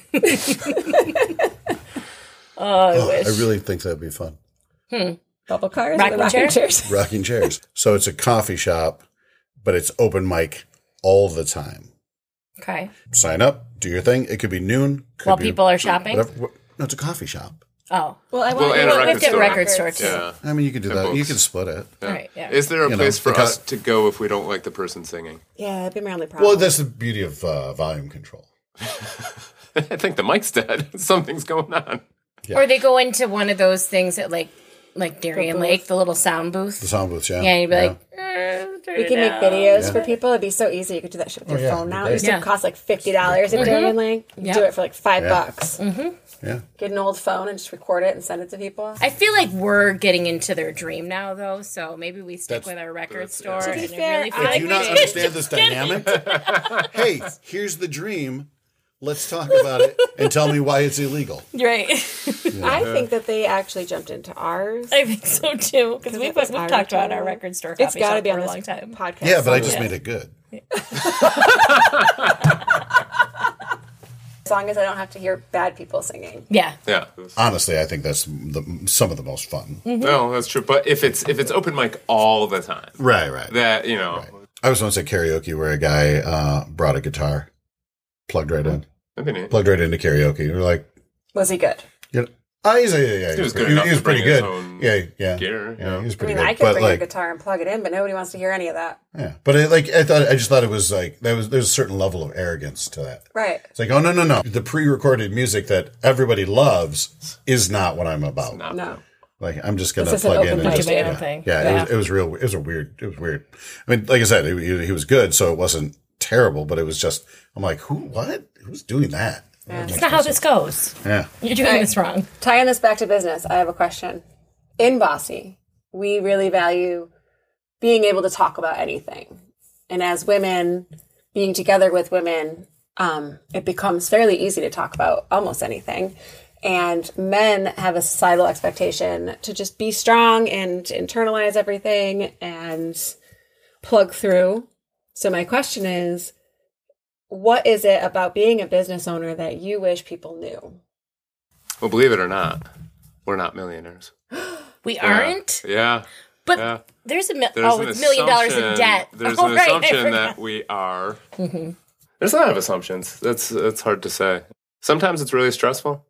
I really think that'd be fun. Bubble cars, Rocking or the rocking chair? chairs. Rocking chairs. So it's a coffee shop, but it's open mic all the time. Okay. Sign up, do your thing. It could be noon. Could While be people are shopping? whatever. No, it's a coffee shop. Oh. Well, I Well, want and a We record have to have a store. record store too. Yeah. I mean, you could do that. You books. can split it. Right. Yeah. Is there a You know, place for because- us to go if we don't like the person singing? Yeah, that'd be my only problem. Well, that's the beauty of volume control. I think the mic's dead. Something's going on. Or they go into one of those things at like Darien Lake, the little sound booth. The sound booths, yeah. Yeah, you'd be like, we can make videos for people. It'd be so easy. You could do that shit with your yeah, phone now. it'd It used to Yeah. cost like $50 at Darien Lake. You do it for like $5. Yeah. Get an old phone and just record it and send it to people. I feel like we're getting into their dream now, though. So maybe we stick with our record store. To be and fair, really feel I like Do you we not should understand just this get dynamic? Hey, here's the dream. Let's talk about it and tell me why it's illegal. Right. I think that they actually jumped into ours. I think so too. Because we've that was talked our about our channel. record store It's coffee got to shop be for on a this long time. podcast. Yeah, but I somewhere. just made it good. As long as I don't have to hear bad people singing. Yeah. Yeah. Honestly, I think that's some of the most fun. No, that's true. But if it's open mic all the time, Right. that you know, I was once at karaoke where a guy brought a guitar, plugged right in, that'd be neat. plugged right into karaoke. We're like, Was he good? you know, yeah. He was good enough He was to bring pretty his good. own Yeah. gear, Yeah, he was I pretty mean, good. I could But bring like, a guitar and plug it in, but nobody wants to hear any of that. yeah. But I just thought it was like there's a certain level of arrogance to that. Right. It's like, oh no. The pre-recorded music that everybody loves is not what I'm about. No. Like I'm just gonna This is an plug in open and mic just, Do my yeah. own thing. Yeah, it was real. It was weird. I mean, like I said, he was good, so it wasn't terrible, but it was just. I'm like, who's doing that? That's not how this goes. Yeah. You're doing this wrong. Tying this back to business, I have a question. In Bossy, we really value being able to talk about anything. And as women, being together with women, it becomes fairly easy to talk about almost anything. And men have a societal expectation to just be strong and internalize everything and plug through. So my question is, what is it about being a business owner that you wish people knew? Well, believe it or not, we're not millionaires. We aren't. Yeah. But Yeah. there's There's $1 million in debt. There's Oh, an right, I assumption forgot. that we are. There's a lot of assumptions. That's hard to say. Sometimes it's really stressful.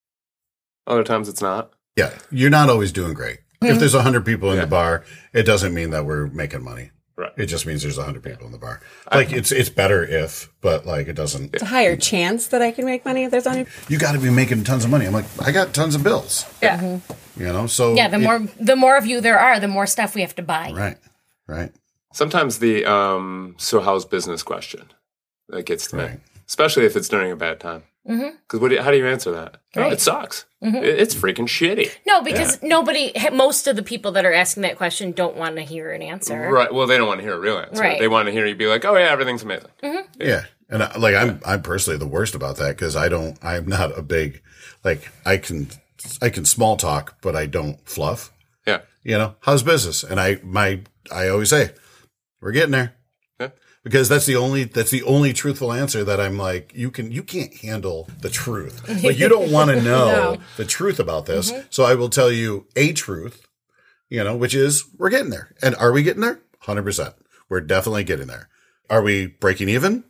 Other times it's not. Yeah, you're not always doing great. If there's 100 people in Yeah. the bar, it doesn't mean that we're making money. Right. It just means there's 100 people in the bar. Like it's better if, but like it doesn't. It's a higher chance that I can make money if there's only. You got to be making tons of money. I'm like, I got tons of bills. Yeah. You know, so Yeah, the more of you there are, the more stuff we have to buy. Right. Sometimes the so how's business question that gets to me, Right. especially if it's during a bad time. Because how do you answer that? Right. It sucks. It's freaking shitty. No, because most of the people that are asking that question don't want to hear an answer. Right. Well, they don't want to hear a real answer. Right. They want to hear you be like, "Oh yeah, everything's amazing." Yeah. And I'm personally the worst about that because I'm not a big, like I can small talk, but I don't fluff. Yeah. You know, how's business? And I always say, we're getting there. Yeah. Because that's the only truthful answer that I'm like, you can't handle the truth. Like you don't want to know the truth about this. So I will tell you a truth, you know, which is we're getting there. And are we getting there? 100%. We're definitely getting there. Are we breaking even?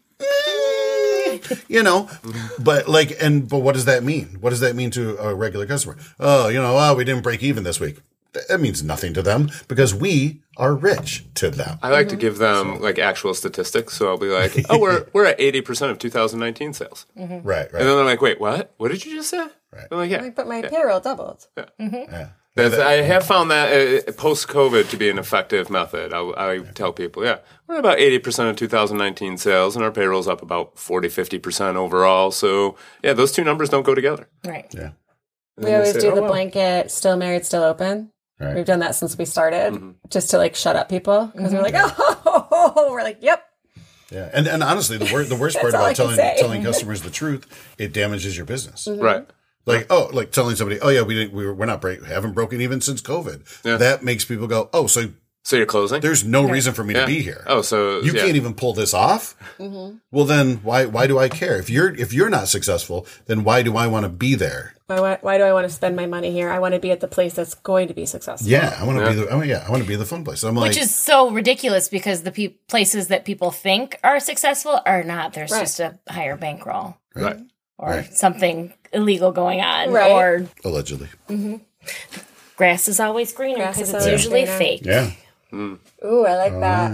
You know, but what does that mean? What does that mean to a regular customer? Oh, you know, we didn't break even this week. that means nothing to them because we are rich to them. I like to give them like actual statistics. So I'll be like, oh, we're at 80% of 2019 sales. Right. And then they're like, wait, what? What did you just say? Right. I'm like, yeah. But my payroll doubled. Yeah. I have found that post-COVID to be an effective method. I tell people, we're at about 80% of 2019 sales, and our payroll's up about 50% overall. So, those two numbers don't go together. Right. Yeah. We always do the blanket, still married, still open. Right. We've done that since we started, just to like shut up people because we're like, we're like, yep. Yeah. And honestly, the worst part about telling customers the truth, it damages your business. Right. Like telling somebody, we're not haven't broken even since COVID. Yeah. That makes people go, so you're closing? There's no reason for me to be here. Oh, so you can't even pull this off. Well, then why do I care? If you're not successful, then why do I want to be there? Why do I want to spend my money here? I want to be at the place that's going to be successful. Yeah, I want to be the fun place. I'm Which is so ridiculous because the places that people think are successful are not. There's just a higher bankroll, right, or something illegal going on, right. or allegedly. Grass is always greener because it's usually fake. Yeah. Ooh, I like that.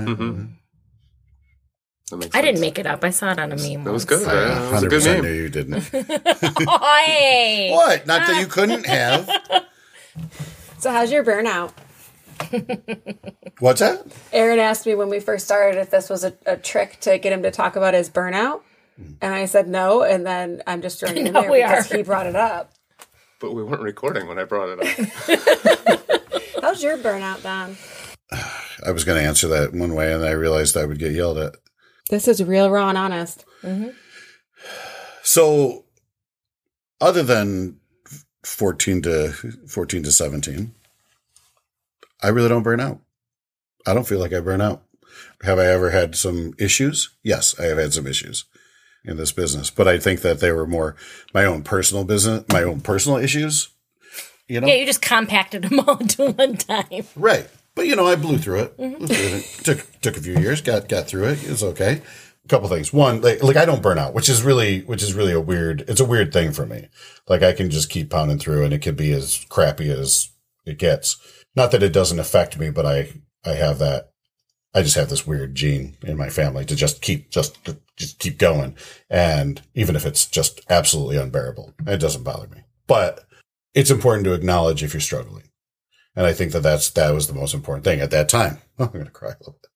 I didn't make it up. I saw it on a meme. That was good. I 100% knew you didn't. Hey. What? Not that you couldn't have. So how's your burnout? What's that? Aaron asked me when we first started if this was a trick to get him to talk about his burnout. And I said no, and then I'm just throwing it in there because he brought it up. But we weren't recording when I brought it up. How's your burnout, Don? I was going to answer that one way, and I realized I would get yelled at. This is real, raw, and honest. So, other than 14 to 17, I really don't burn out. I don't feel like I burn out. Have I ever had some issues? Yes, I have had some issues in this business, but I think that they were more my own personal issues. You know? Yeah, you just compacted them all into one time. Right. But, I blew through it. Took a few years, got through it. It's okay. A couple things. One, like I don't burn out, which is really a weird thing for me. Like I can just keep pounding through and it could be as crappy as it gets. Not that it doesn't affect me, but I have that. I just have this weird gene in my family to just keep going. And even if it's just absolutely unbearable, it doesn't bother me. But it's important to acknowledge if you're struggling. And I think that was the most important thing at that time. Oh, I'm going to cry a little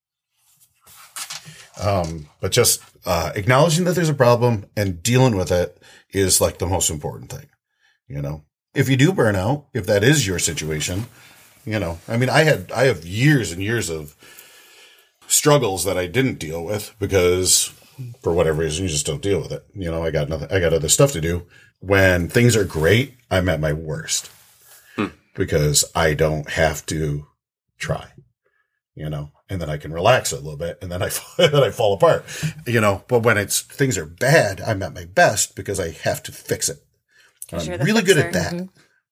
bit. But just acknowledging that there's a problem and dealing with it is like the most important thing. If you do burn out, if that is your situation, I mean, I have years and years of struggles that I didn't deal with because for whatever reason, you just don't deal with it. I got other stuff to do. When things are great, I'm at my worst. Because I don't have to try, and then I can relax a little bit and then I fall apart, but when things are bad, I'm at my best because I have to fix it. And I'm really good at that,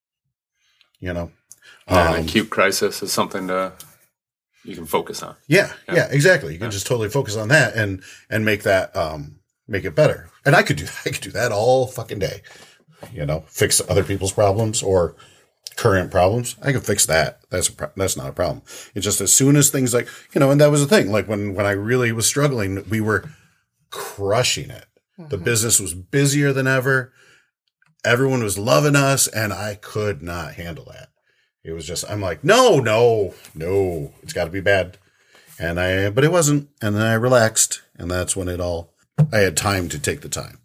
an acute crisis is something you can focus on. Yeah, exactly. You can just totally focus on that and make that, make it better. And I could do that all fucking day, fix other people's problems or current problems. I can fix that. That's not a problem. It's just as soon as things like, and that was the thing. Like when I really was struggling, we were crushing it. The business was busier than ever. Everyone was loving us and I could not handle that. It was just, I'm like, no, it's got to be bad. But it wasn't. And then I relaxed and that's when I had time to take the time,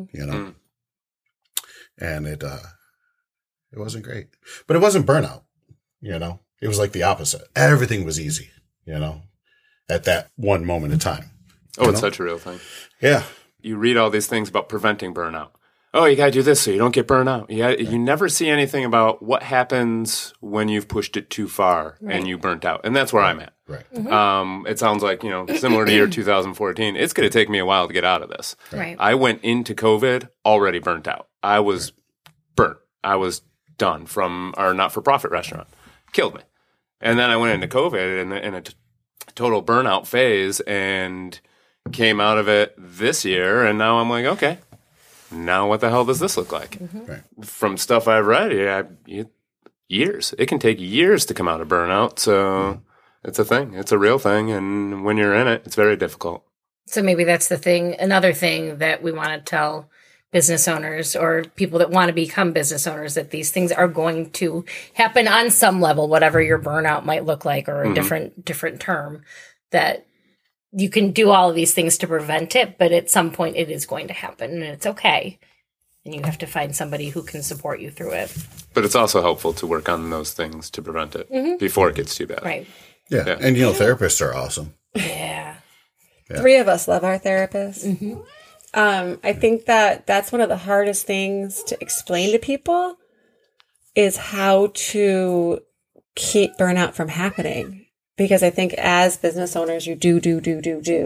and it wasn't great, but it wasn't burnout. It was like the opposite. Everything was easy, at that one moment in time. Oh, it's such a real thing. Yeah. You read all these things about preventing burnout. Oh, you got to do this so you don't get burned out. You never see anything about what happens when you've pushed it too far and you burnt out. And that's where I'm at. Right. It sounds like, similar to year 2014, it's going to take me a while to get out of this. Right. I went into COVID already burnt out. I was burnt. I was done from our not-for-profit restaurant. Killed me. And then I went into COVID in a total burnout phase and came out of it this year. And now I'm like, okay, now what the hell does this look like? Right. From stuff I've read, years. It can take years to come out of burnout. So it's a thing. It's a real thing. And when you're in it, it's very difficult. So maybe that's the thing. Another thing that we want to tell business owners or people that want to become business owners, that these things are going to happen on some level, whatever your burnout might look like, or a different term, that you can do all of these things to prevent it, but at some point it is going to happen, and it's okay. And you have to find somebody who can support you through it. But it's also helpful to work on those things to prevent it before it gets too bad. Right. Yeah. And, therapists are awesome. Yeah. 3 of us love our therapists. I think that's one of the hardest things to explain to people is how to keep burnout from happening. Because I think as business owners, you do. Doing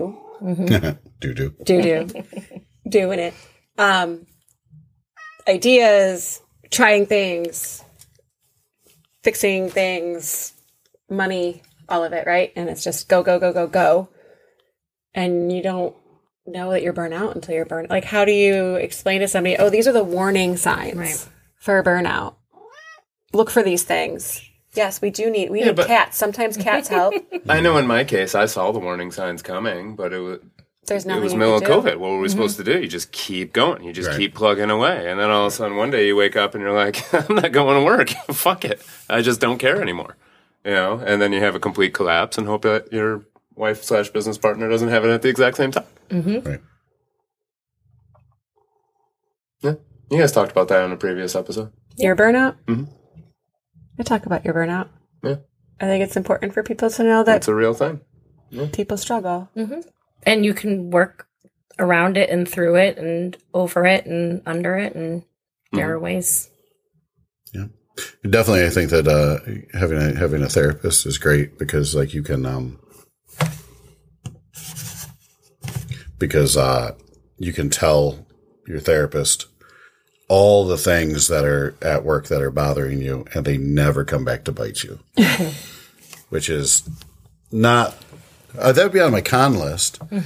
it. Ideas, trying things, fixing things, money, all of it, right? And it's just go. And you don't know that you're burnt out until you're burnt. Like, how do you explain to somebody, oh, these are the warning signs for burnout. Look for these things. Yes, we need cats. Sometimes cats help. I know in my case, I saw the warning signs coming, but it was middle of COVID. What were we supposed to do? You just keep going. You just keep plugging away. And then all of a sudden one day you wake up and you're like, I'm not going to work. Fuck it. I just don't care anymore. And then you have a complete collapse and hope that your wife/business partner doesn't have it at the exact same time. Right. Yeah. You guys talked about that in a previous episode. Your burnout? I talk about your burnout. Yeah. I think it's important for people to know that it's a real thing. Yeah. People struggle. And you can work around it and through it and over it and under it, and there are ways. Yeah. Definitely, I think that having a therapist is great because, like, you can you can tell your therapist all the things that are at work that are bothering you, and they never come back to bite you, which is not. That would be on my con list of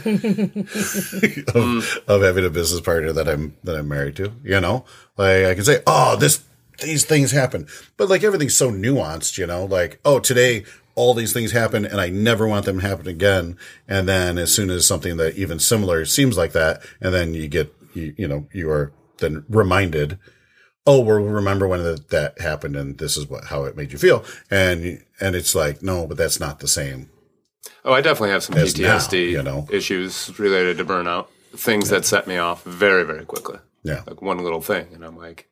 having a business partner that I'm married to. Like I can say, oh, these things happen, but like everything's so nuanced. Like, oh, today all these things happen, and I never want them to happen again. And then as soon as something that even similar seems like that, and then you get you are then reminded, oh, well, remember when that happened, and this is how it made you feel, and it's like, no, but that's not the same. Oh, I definitely have some PTSD issues related to burnout. Things that set me off very, very quickly. Yeah. Like one little thing. And I'm like,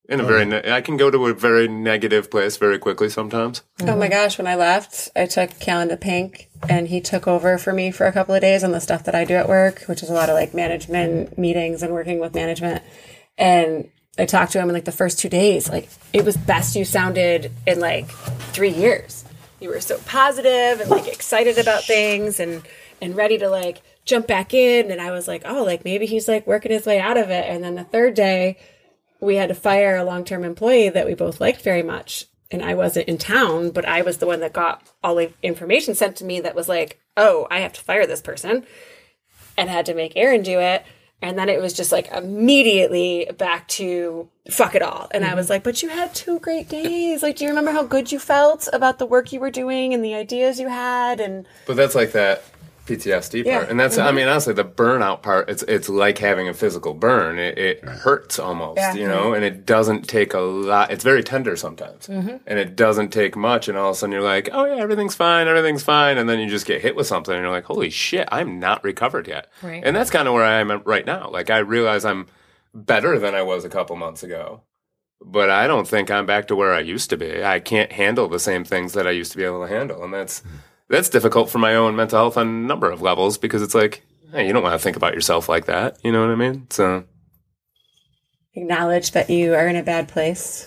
I can go to a very negative place very quickly sometimes. Oh my gosh. When I left, I took Callan to Pink, and he took over for me for a couple of days on the stuff that I do at work, which is a lot of like management meetings and working with management. And I talked to him in like the first 2 days. Like, it was best you sounded in like 3 years. You were so positive and like excited about things and ready to like jump back in. And I was like, oh, like maybe he's like working his way out of it. And then the third day we had to fire a long-term employee that we both liked very much. And I wasn't in town, but I was the one that got all the information sent to me that was like, oh, I have to fire this person, and had to make Aaron do it. And then it was just like immediately back to fuck it all. And I was like, but you had 2 great days. Like, do you remember how good you felt about the work you were doing and the ideas you had? But that's like that PTSD part. And that's, I mean, honestly, the burnout part, it's like having a physical burn. It hurts almost, and it doesn't take a lot. It's very tender sometimes. And it doesn't take much. And all of a sudden you're like, oh yeah, everything's fine. And then you just get hit with something and you're like, holy shit, I'm not recovered yet. Right. And that's kind of where I am right now. Like, I realize I'm better than I was a couple months ago, but I don't think I'm back to where I used to be. I can't handle the same things that I used to be able to handle. And that's difficult for my own mental health on a number of levels, because it's like, hey, you don't want to think about yourself like that. You know what I mean? So acknowledge that you are in a bad place.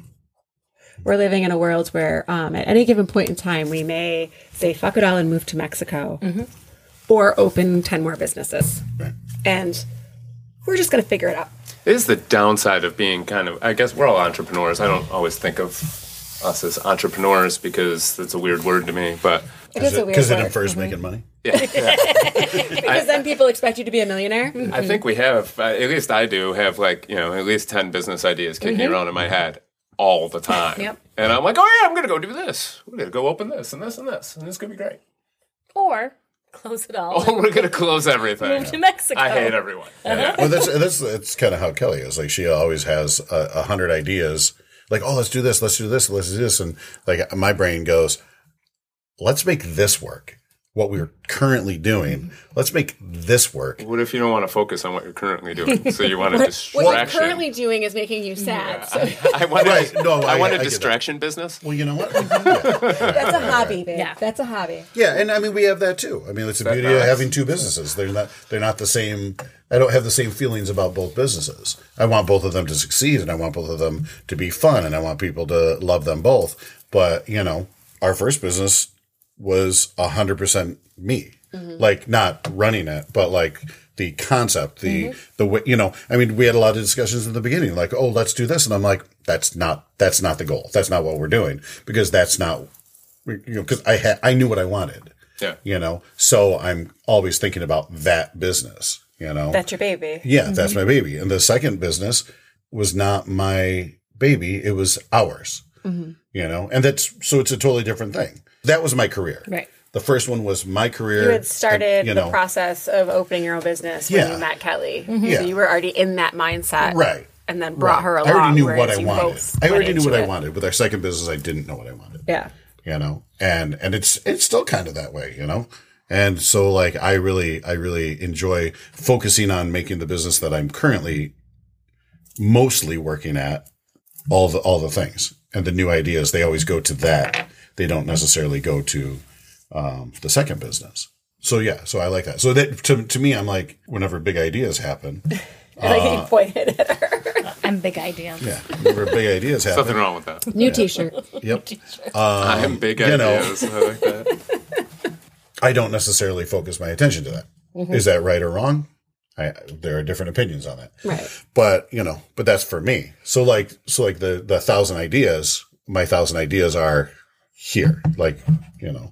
We're living in a world where at any given point in time, we may say, fuck it all and move to Mexico or open 10 more businesses. Right. And we're just going to figure it out. It is the downside of being kind of, I guess we're all entrepreneurs. I don't always think of us as entrepreneurs because it's a weird word to me, but it is a weird word. Because it infers making money? Yeah. Because then people expect you to be a millionaire? I think we have, at least I do, have like, at least 10 business ideas kicking around in my head all the time. Yep. And I'm like, oh yeah, I'm gonna go do this. We're gonna go open this and this and this, and it's gonna be great. Or close it all. Oh, we're gonna close everything. Move to Mexico. I hate everyone. Yeah. Well, that's kind of how Kelly is. Like, she always has 100 ideas. Like, oh, let's do this, let's do this, let's do this, and like my brain goes, let's make this work. What we're currently doing, let's make this work. What if you don't want to focus on what you're currently doing? So you want a What distraction. you're currently doing is making you sad. So I want, Right. No, I want I a get distraction business. Well, you know what? that's a hobby, babe. Yeah. That's a hobby. Yeah, and I mean, we have that too. I mean, it's the That beauty of nice? having two businesses. They're not the same. I don't have the same feelings about both businesses. I want both of them to succeed, and I want both of them to be fun, and I want people to love them both. But, you know, our first business was 100% me. Like, not running it, but like the concept, the way, you know, I mean, we had a lot of discussions in the beginning, like, oh, let's do this. And I'm like, that's not the goal. That's not what we're doing, because that's not, you know, because I knew what I wanted. Yeah. You know, so I'm always thinking about that business, you know. That's your baby. Yeah, that's my baby. And the second business was not my baby, it was ours. You know, and so it's a totally different thing. That was my career. Right. The first one was my career. You had started and, you the know, process of opening your own business when Yeah. you met Kelly. Yeah. So you were already in that mindset. Right. And then brought her along. I already knew what whereas I you wanted. both I already went knew what into I it. wanted. With our second business, I didn't know what I wanted. Yeah. You know, and it's still kind of that way, you know? And so, like, I really enjoy focusing on making the business that I'm currently mostly working at all the things, and the new ideas, they always go to that. They don't necessarily go to the second business. So yeah, so I like that. So that to me, I'm like, whenever big ideas happen, Like he pointed at her. I'm big idea. yeah, whenever big ideas happen, Nothing wrong with that. New t-shirt. yep, I'm big you know. ideas. I like that. I don't necessarily focus my attention to that. Is that right or wrong? There are different opinions on that. Right. But, you know, but that's for me. So like the 1,000 ideas, my 1,000 ideas are here. Like, you know,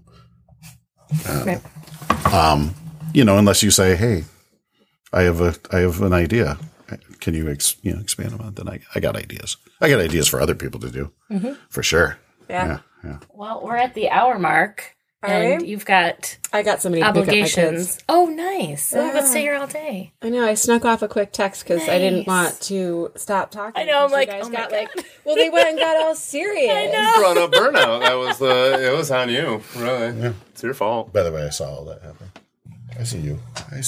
you know, unless you say, hey, I have an idea. Can you, expand on it? Then I got ideas. I got ideas for other people to do for sure. Yeah. Yeah. Well, we're at the hour mark. Are And we? you've got I got somebody obligations. Oh, nice. Yeah. Let's stay here all day. I know. I snuck off a quick text because I didn't Nice. want to stop talking. I know, I'm because you like, guys oh my got God. like, well, they went and got all serious. I know. Brought up burnout. It was on you. Really. Yeah. It's your fault. By the way, I saw all that happen. I see you.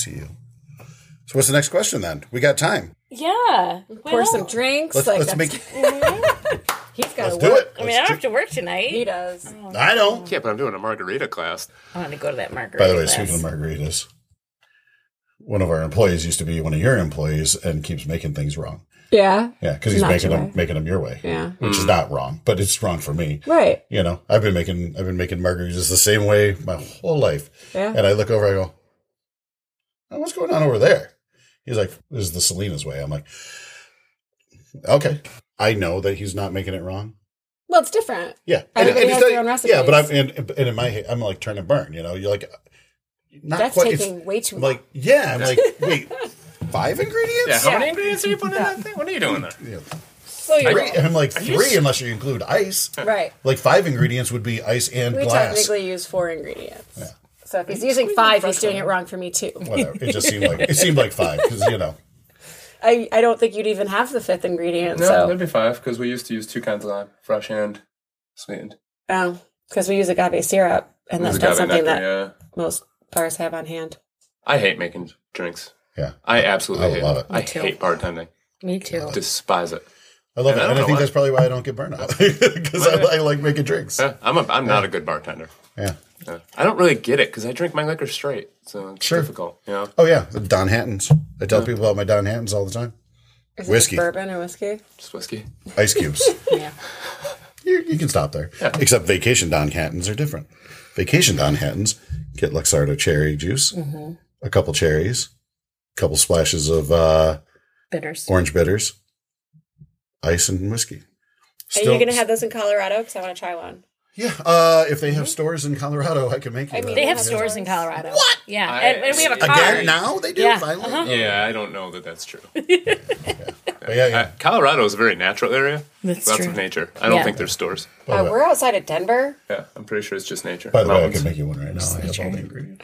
So what's the next question then? We got time. Yeah. Pour some drinks. Let's that's- make He's got let's to do work. it. I mean, I don't have to work tonight. He does. I don't. Yeah, but I'm doing a margarita class. I want to go to that margarita By the way, class. speaking of margaritas, one of our employees used to be one of your employees and keeps making things wrong. Yeah. Yeah, because he's Not making your them way. making them your way. Yeah. Which is not wrong, but it's wrong for me. Right. You know, I've been making margaritas the same way my whole life. Yeah. And I look over, I go, oh, what's going on over there? He's like, this is the Selena's way. I'm like, okay. I know that he's not making it wrong. Well, it's different. Yeah. Everybody he's has not- their own recipes. Yeah, but I'm in my head, I'm like turn and burn, you know, you're like, not That's quite. taking way too I'm long. like, yeah, I'm like, wait, 5 ingredients? Yeah, how Yeah. many ingredients are you putting in that thing? What are you doing there? Yeah. So you're Three, wrong. and I'm like, Are you 3 unless you include ice. Right. Like 5 ingredients would be ice and We glass. technically use 4 ingredients. So if he's using 5, he's doing it wrong for me too. Whatever. It just seemed like 5 because, you know. I don't think you'd even have the 5th ingredient. No, So that'd be 5 because we used to use 2 kinds of lime, fresh and sweetened. because we use agave syrup, and that's Use not agave something nectar, that yeah. most bars have on hand. I hate making drinks. Yeah. I absolutely I hate love it. it. I too. hate bartending. Me too. Despise it. I love And it. I don't And I know think why. that's probably why I don't get burnout because I like making drinks. Yeah, I'm not a good bartender. Yeah. Yeah. I don't really get it because I drink my liquor straight, so it's Sure. difficult. You know, Oh, yeah. The Don Hattons. I tell people about my Don Hattons all the time. Is Whiskey. it bourbon or whiskey? just whiskey. Ice cubes. Yeah. You can stop there. Except vacation Don Hattons are different. Vacation Don Hattons get Luxardo cherry juice, a couple cherries, a couple splashes of Bitters. orange bitters, ice, and whiskey. Are you going to have those in Colorado? Because I want to try one. Yeah. If they have stores in Colorado, I can make you. I mean, They have Yeah. stores in Colorado. What? Yeah. I- And we have a car. Again, now they do Yeah. finally. Yeah, I don't know that that's true. But yeah. Colorado is a very natural area. That's Lots true. of nature. I don't think there's stores. We're outside of Denver. Yeah, I'm pretty sure it's just nature. By the way, I Mountains. can make you one right now. I have all the ingredients.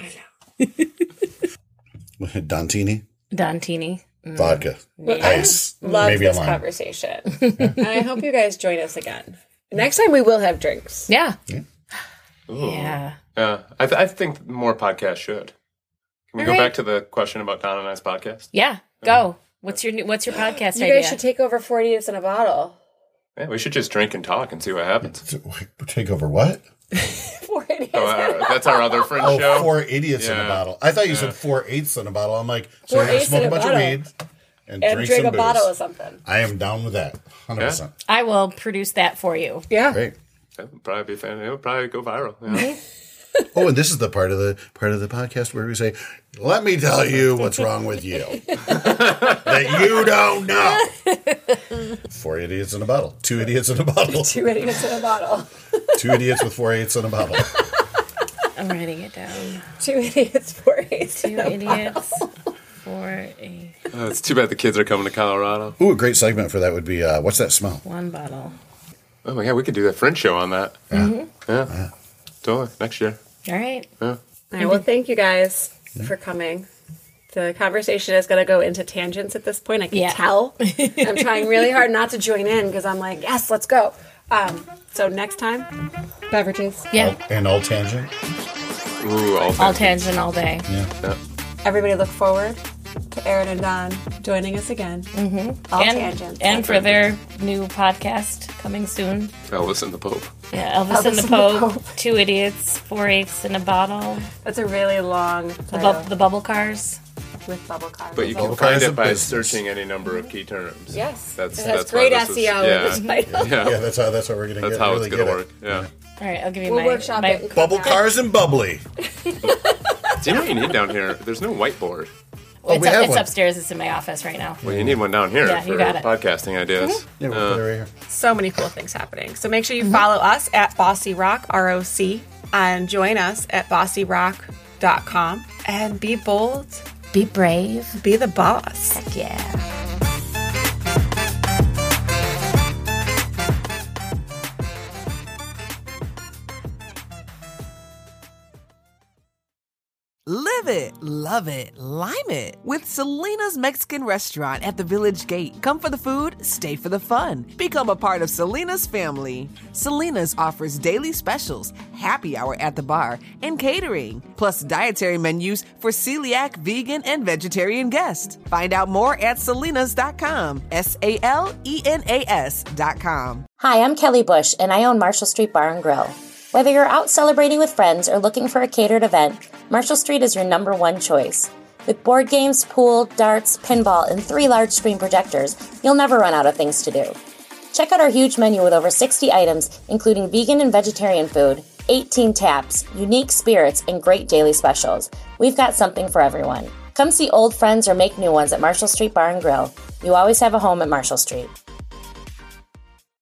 Dontini, Dontini. vodka, ice, Love maybe a this lime. conversation. And I hope you guys join us again. Next time we will have drinks. Yeah. Ooh. Yeah. I think more podcasts should. Can we go back to the question about Don and I's podcast? Yeah. Go. What's your podcast You idea? guys should take over 40 Idiots in a Bottle. Yeah, we should just drink and talk and see what happens. Take over what? 4 Idiots. That's our other French Oh, show. 4 idiots in a Yeah. bottle. I thought you said 4/8 in a bottle. I'm like, so 4 you're gonna eighths smoke in a a bunch of bottle. weed and And drink drink some a booze. bottle of something. I am down with that, 100%. I will produce that for you. Yeah. Great. That would probably be fan. It would probably go viral. You know? Oh, and this is the part of the podcast where we say, "Let me tell you what's wrong with you that you don't know." 4 idiots in a bottle. 2 idiots in a bottle. 2 Idiots in a Bottle. 2 idiots with 4/8 in a bottle. I'm writing it down. 2 Idiots, 4 Idiots. 2 idiots. 4 It's too bad the kids are coming to Colorado. Ooh, a great segment for that would be, what's that smell? 1 bottle. Oh my god, we could do that French show on that. Yeah. Yeah, totally. Next year. All right. Yeah. All right, well, thank you guys for coming. The conversation is going to go into tangents at this point. I can tell. I'm trying really hard not to join in because I'm like, yes, let's go. So next time, beverages. Yeah. And all tangent. Ooh, All tangent all day. Yeah. Everybody look forward to Aaron and Don joining us again. Mm-hmm. All tangents. And for their new podcast coming soon. Elvis and the Pope. Yeah, Elvis and the Pope. 2 idiots, 4/8 in a bottle. That's a really long title The bubble cars. with bubble cards. But you can Bubble find cars it of by business. searching any number of key terms. Yes. That's it has that's great why this is- SEO in the title. Yeah. Yeah, that's how we're going to That's get how really it's going get to it. work. Yeah. All right, I'll give you We'll my workshop it. and Bubble come back. cars and bubbly. Do you know what you need down here? There's no whiteboard. Oh, we have it's one. upstairs. It's in my office right now. Well, you need one down here Yeah, for you got it. podcasting ideas. Yeah, we'll put it right here. So many cool things happening. So make sure you follow us at Bossy Rock, ROC, and join us at bossyrock.com. And be bold, Be brave. be the boss. Heck yeah. Live it, love it, lime it with Selena's Mexican Restaurant at the Village Gate. Come for the food, stay for the fun. Become a part of Selena's family. Selena's offers daily specials, happy hour at the bar, and catering, plus dietary menus for celiac, vegan, and vegetarian guests. Find out more at selenas.com. SALENAS.com. Hi, I'm Kelly Bush, and I own Marshall Street Bar and Grill. Whether you're out celebrating with friends or looking for a catered event, Marshall Street is your number one choice. With board games, pool, darts, pinball, and 3 large screen projectors, you'll never run out of things to do. Check out our huge menu with over 60 items, including vegan and vegetarian food, 18 taps, unique spirits, and great daily specials. We've got something for everyone. Come see old friends or make new ones at Marshall Street Bar and Grill. You always have a home at Marshall Street.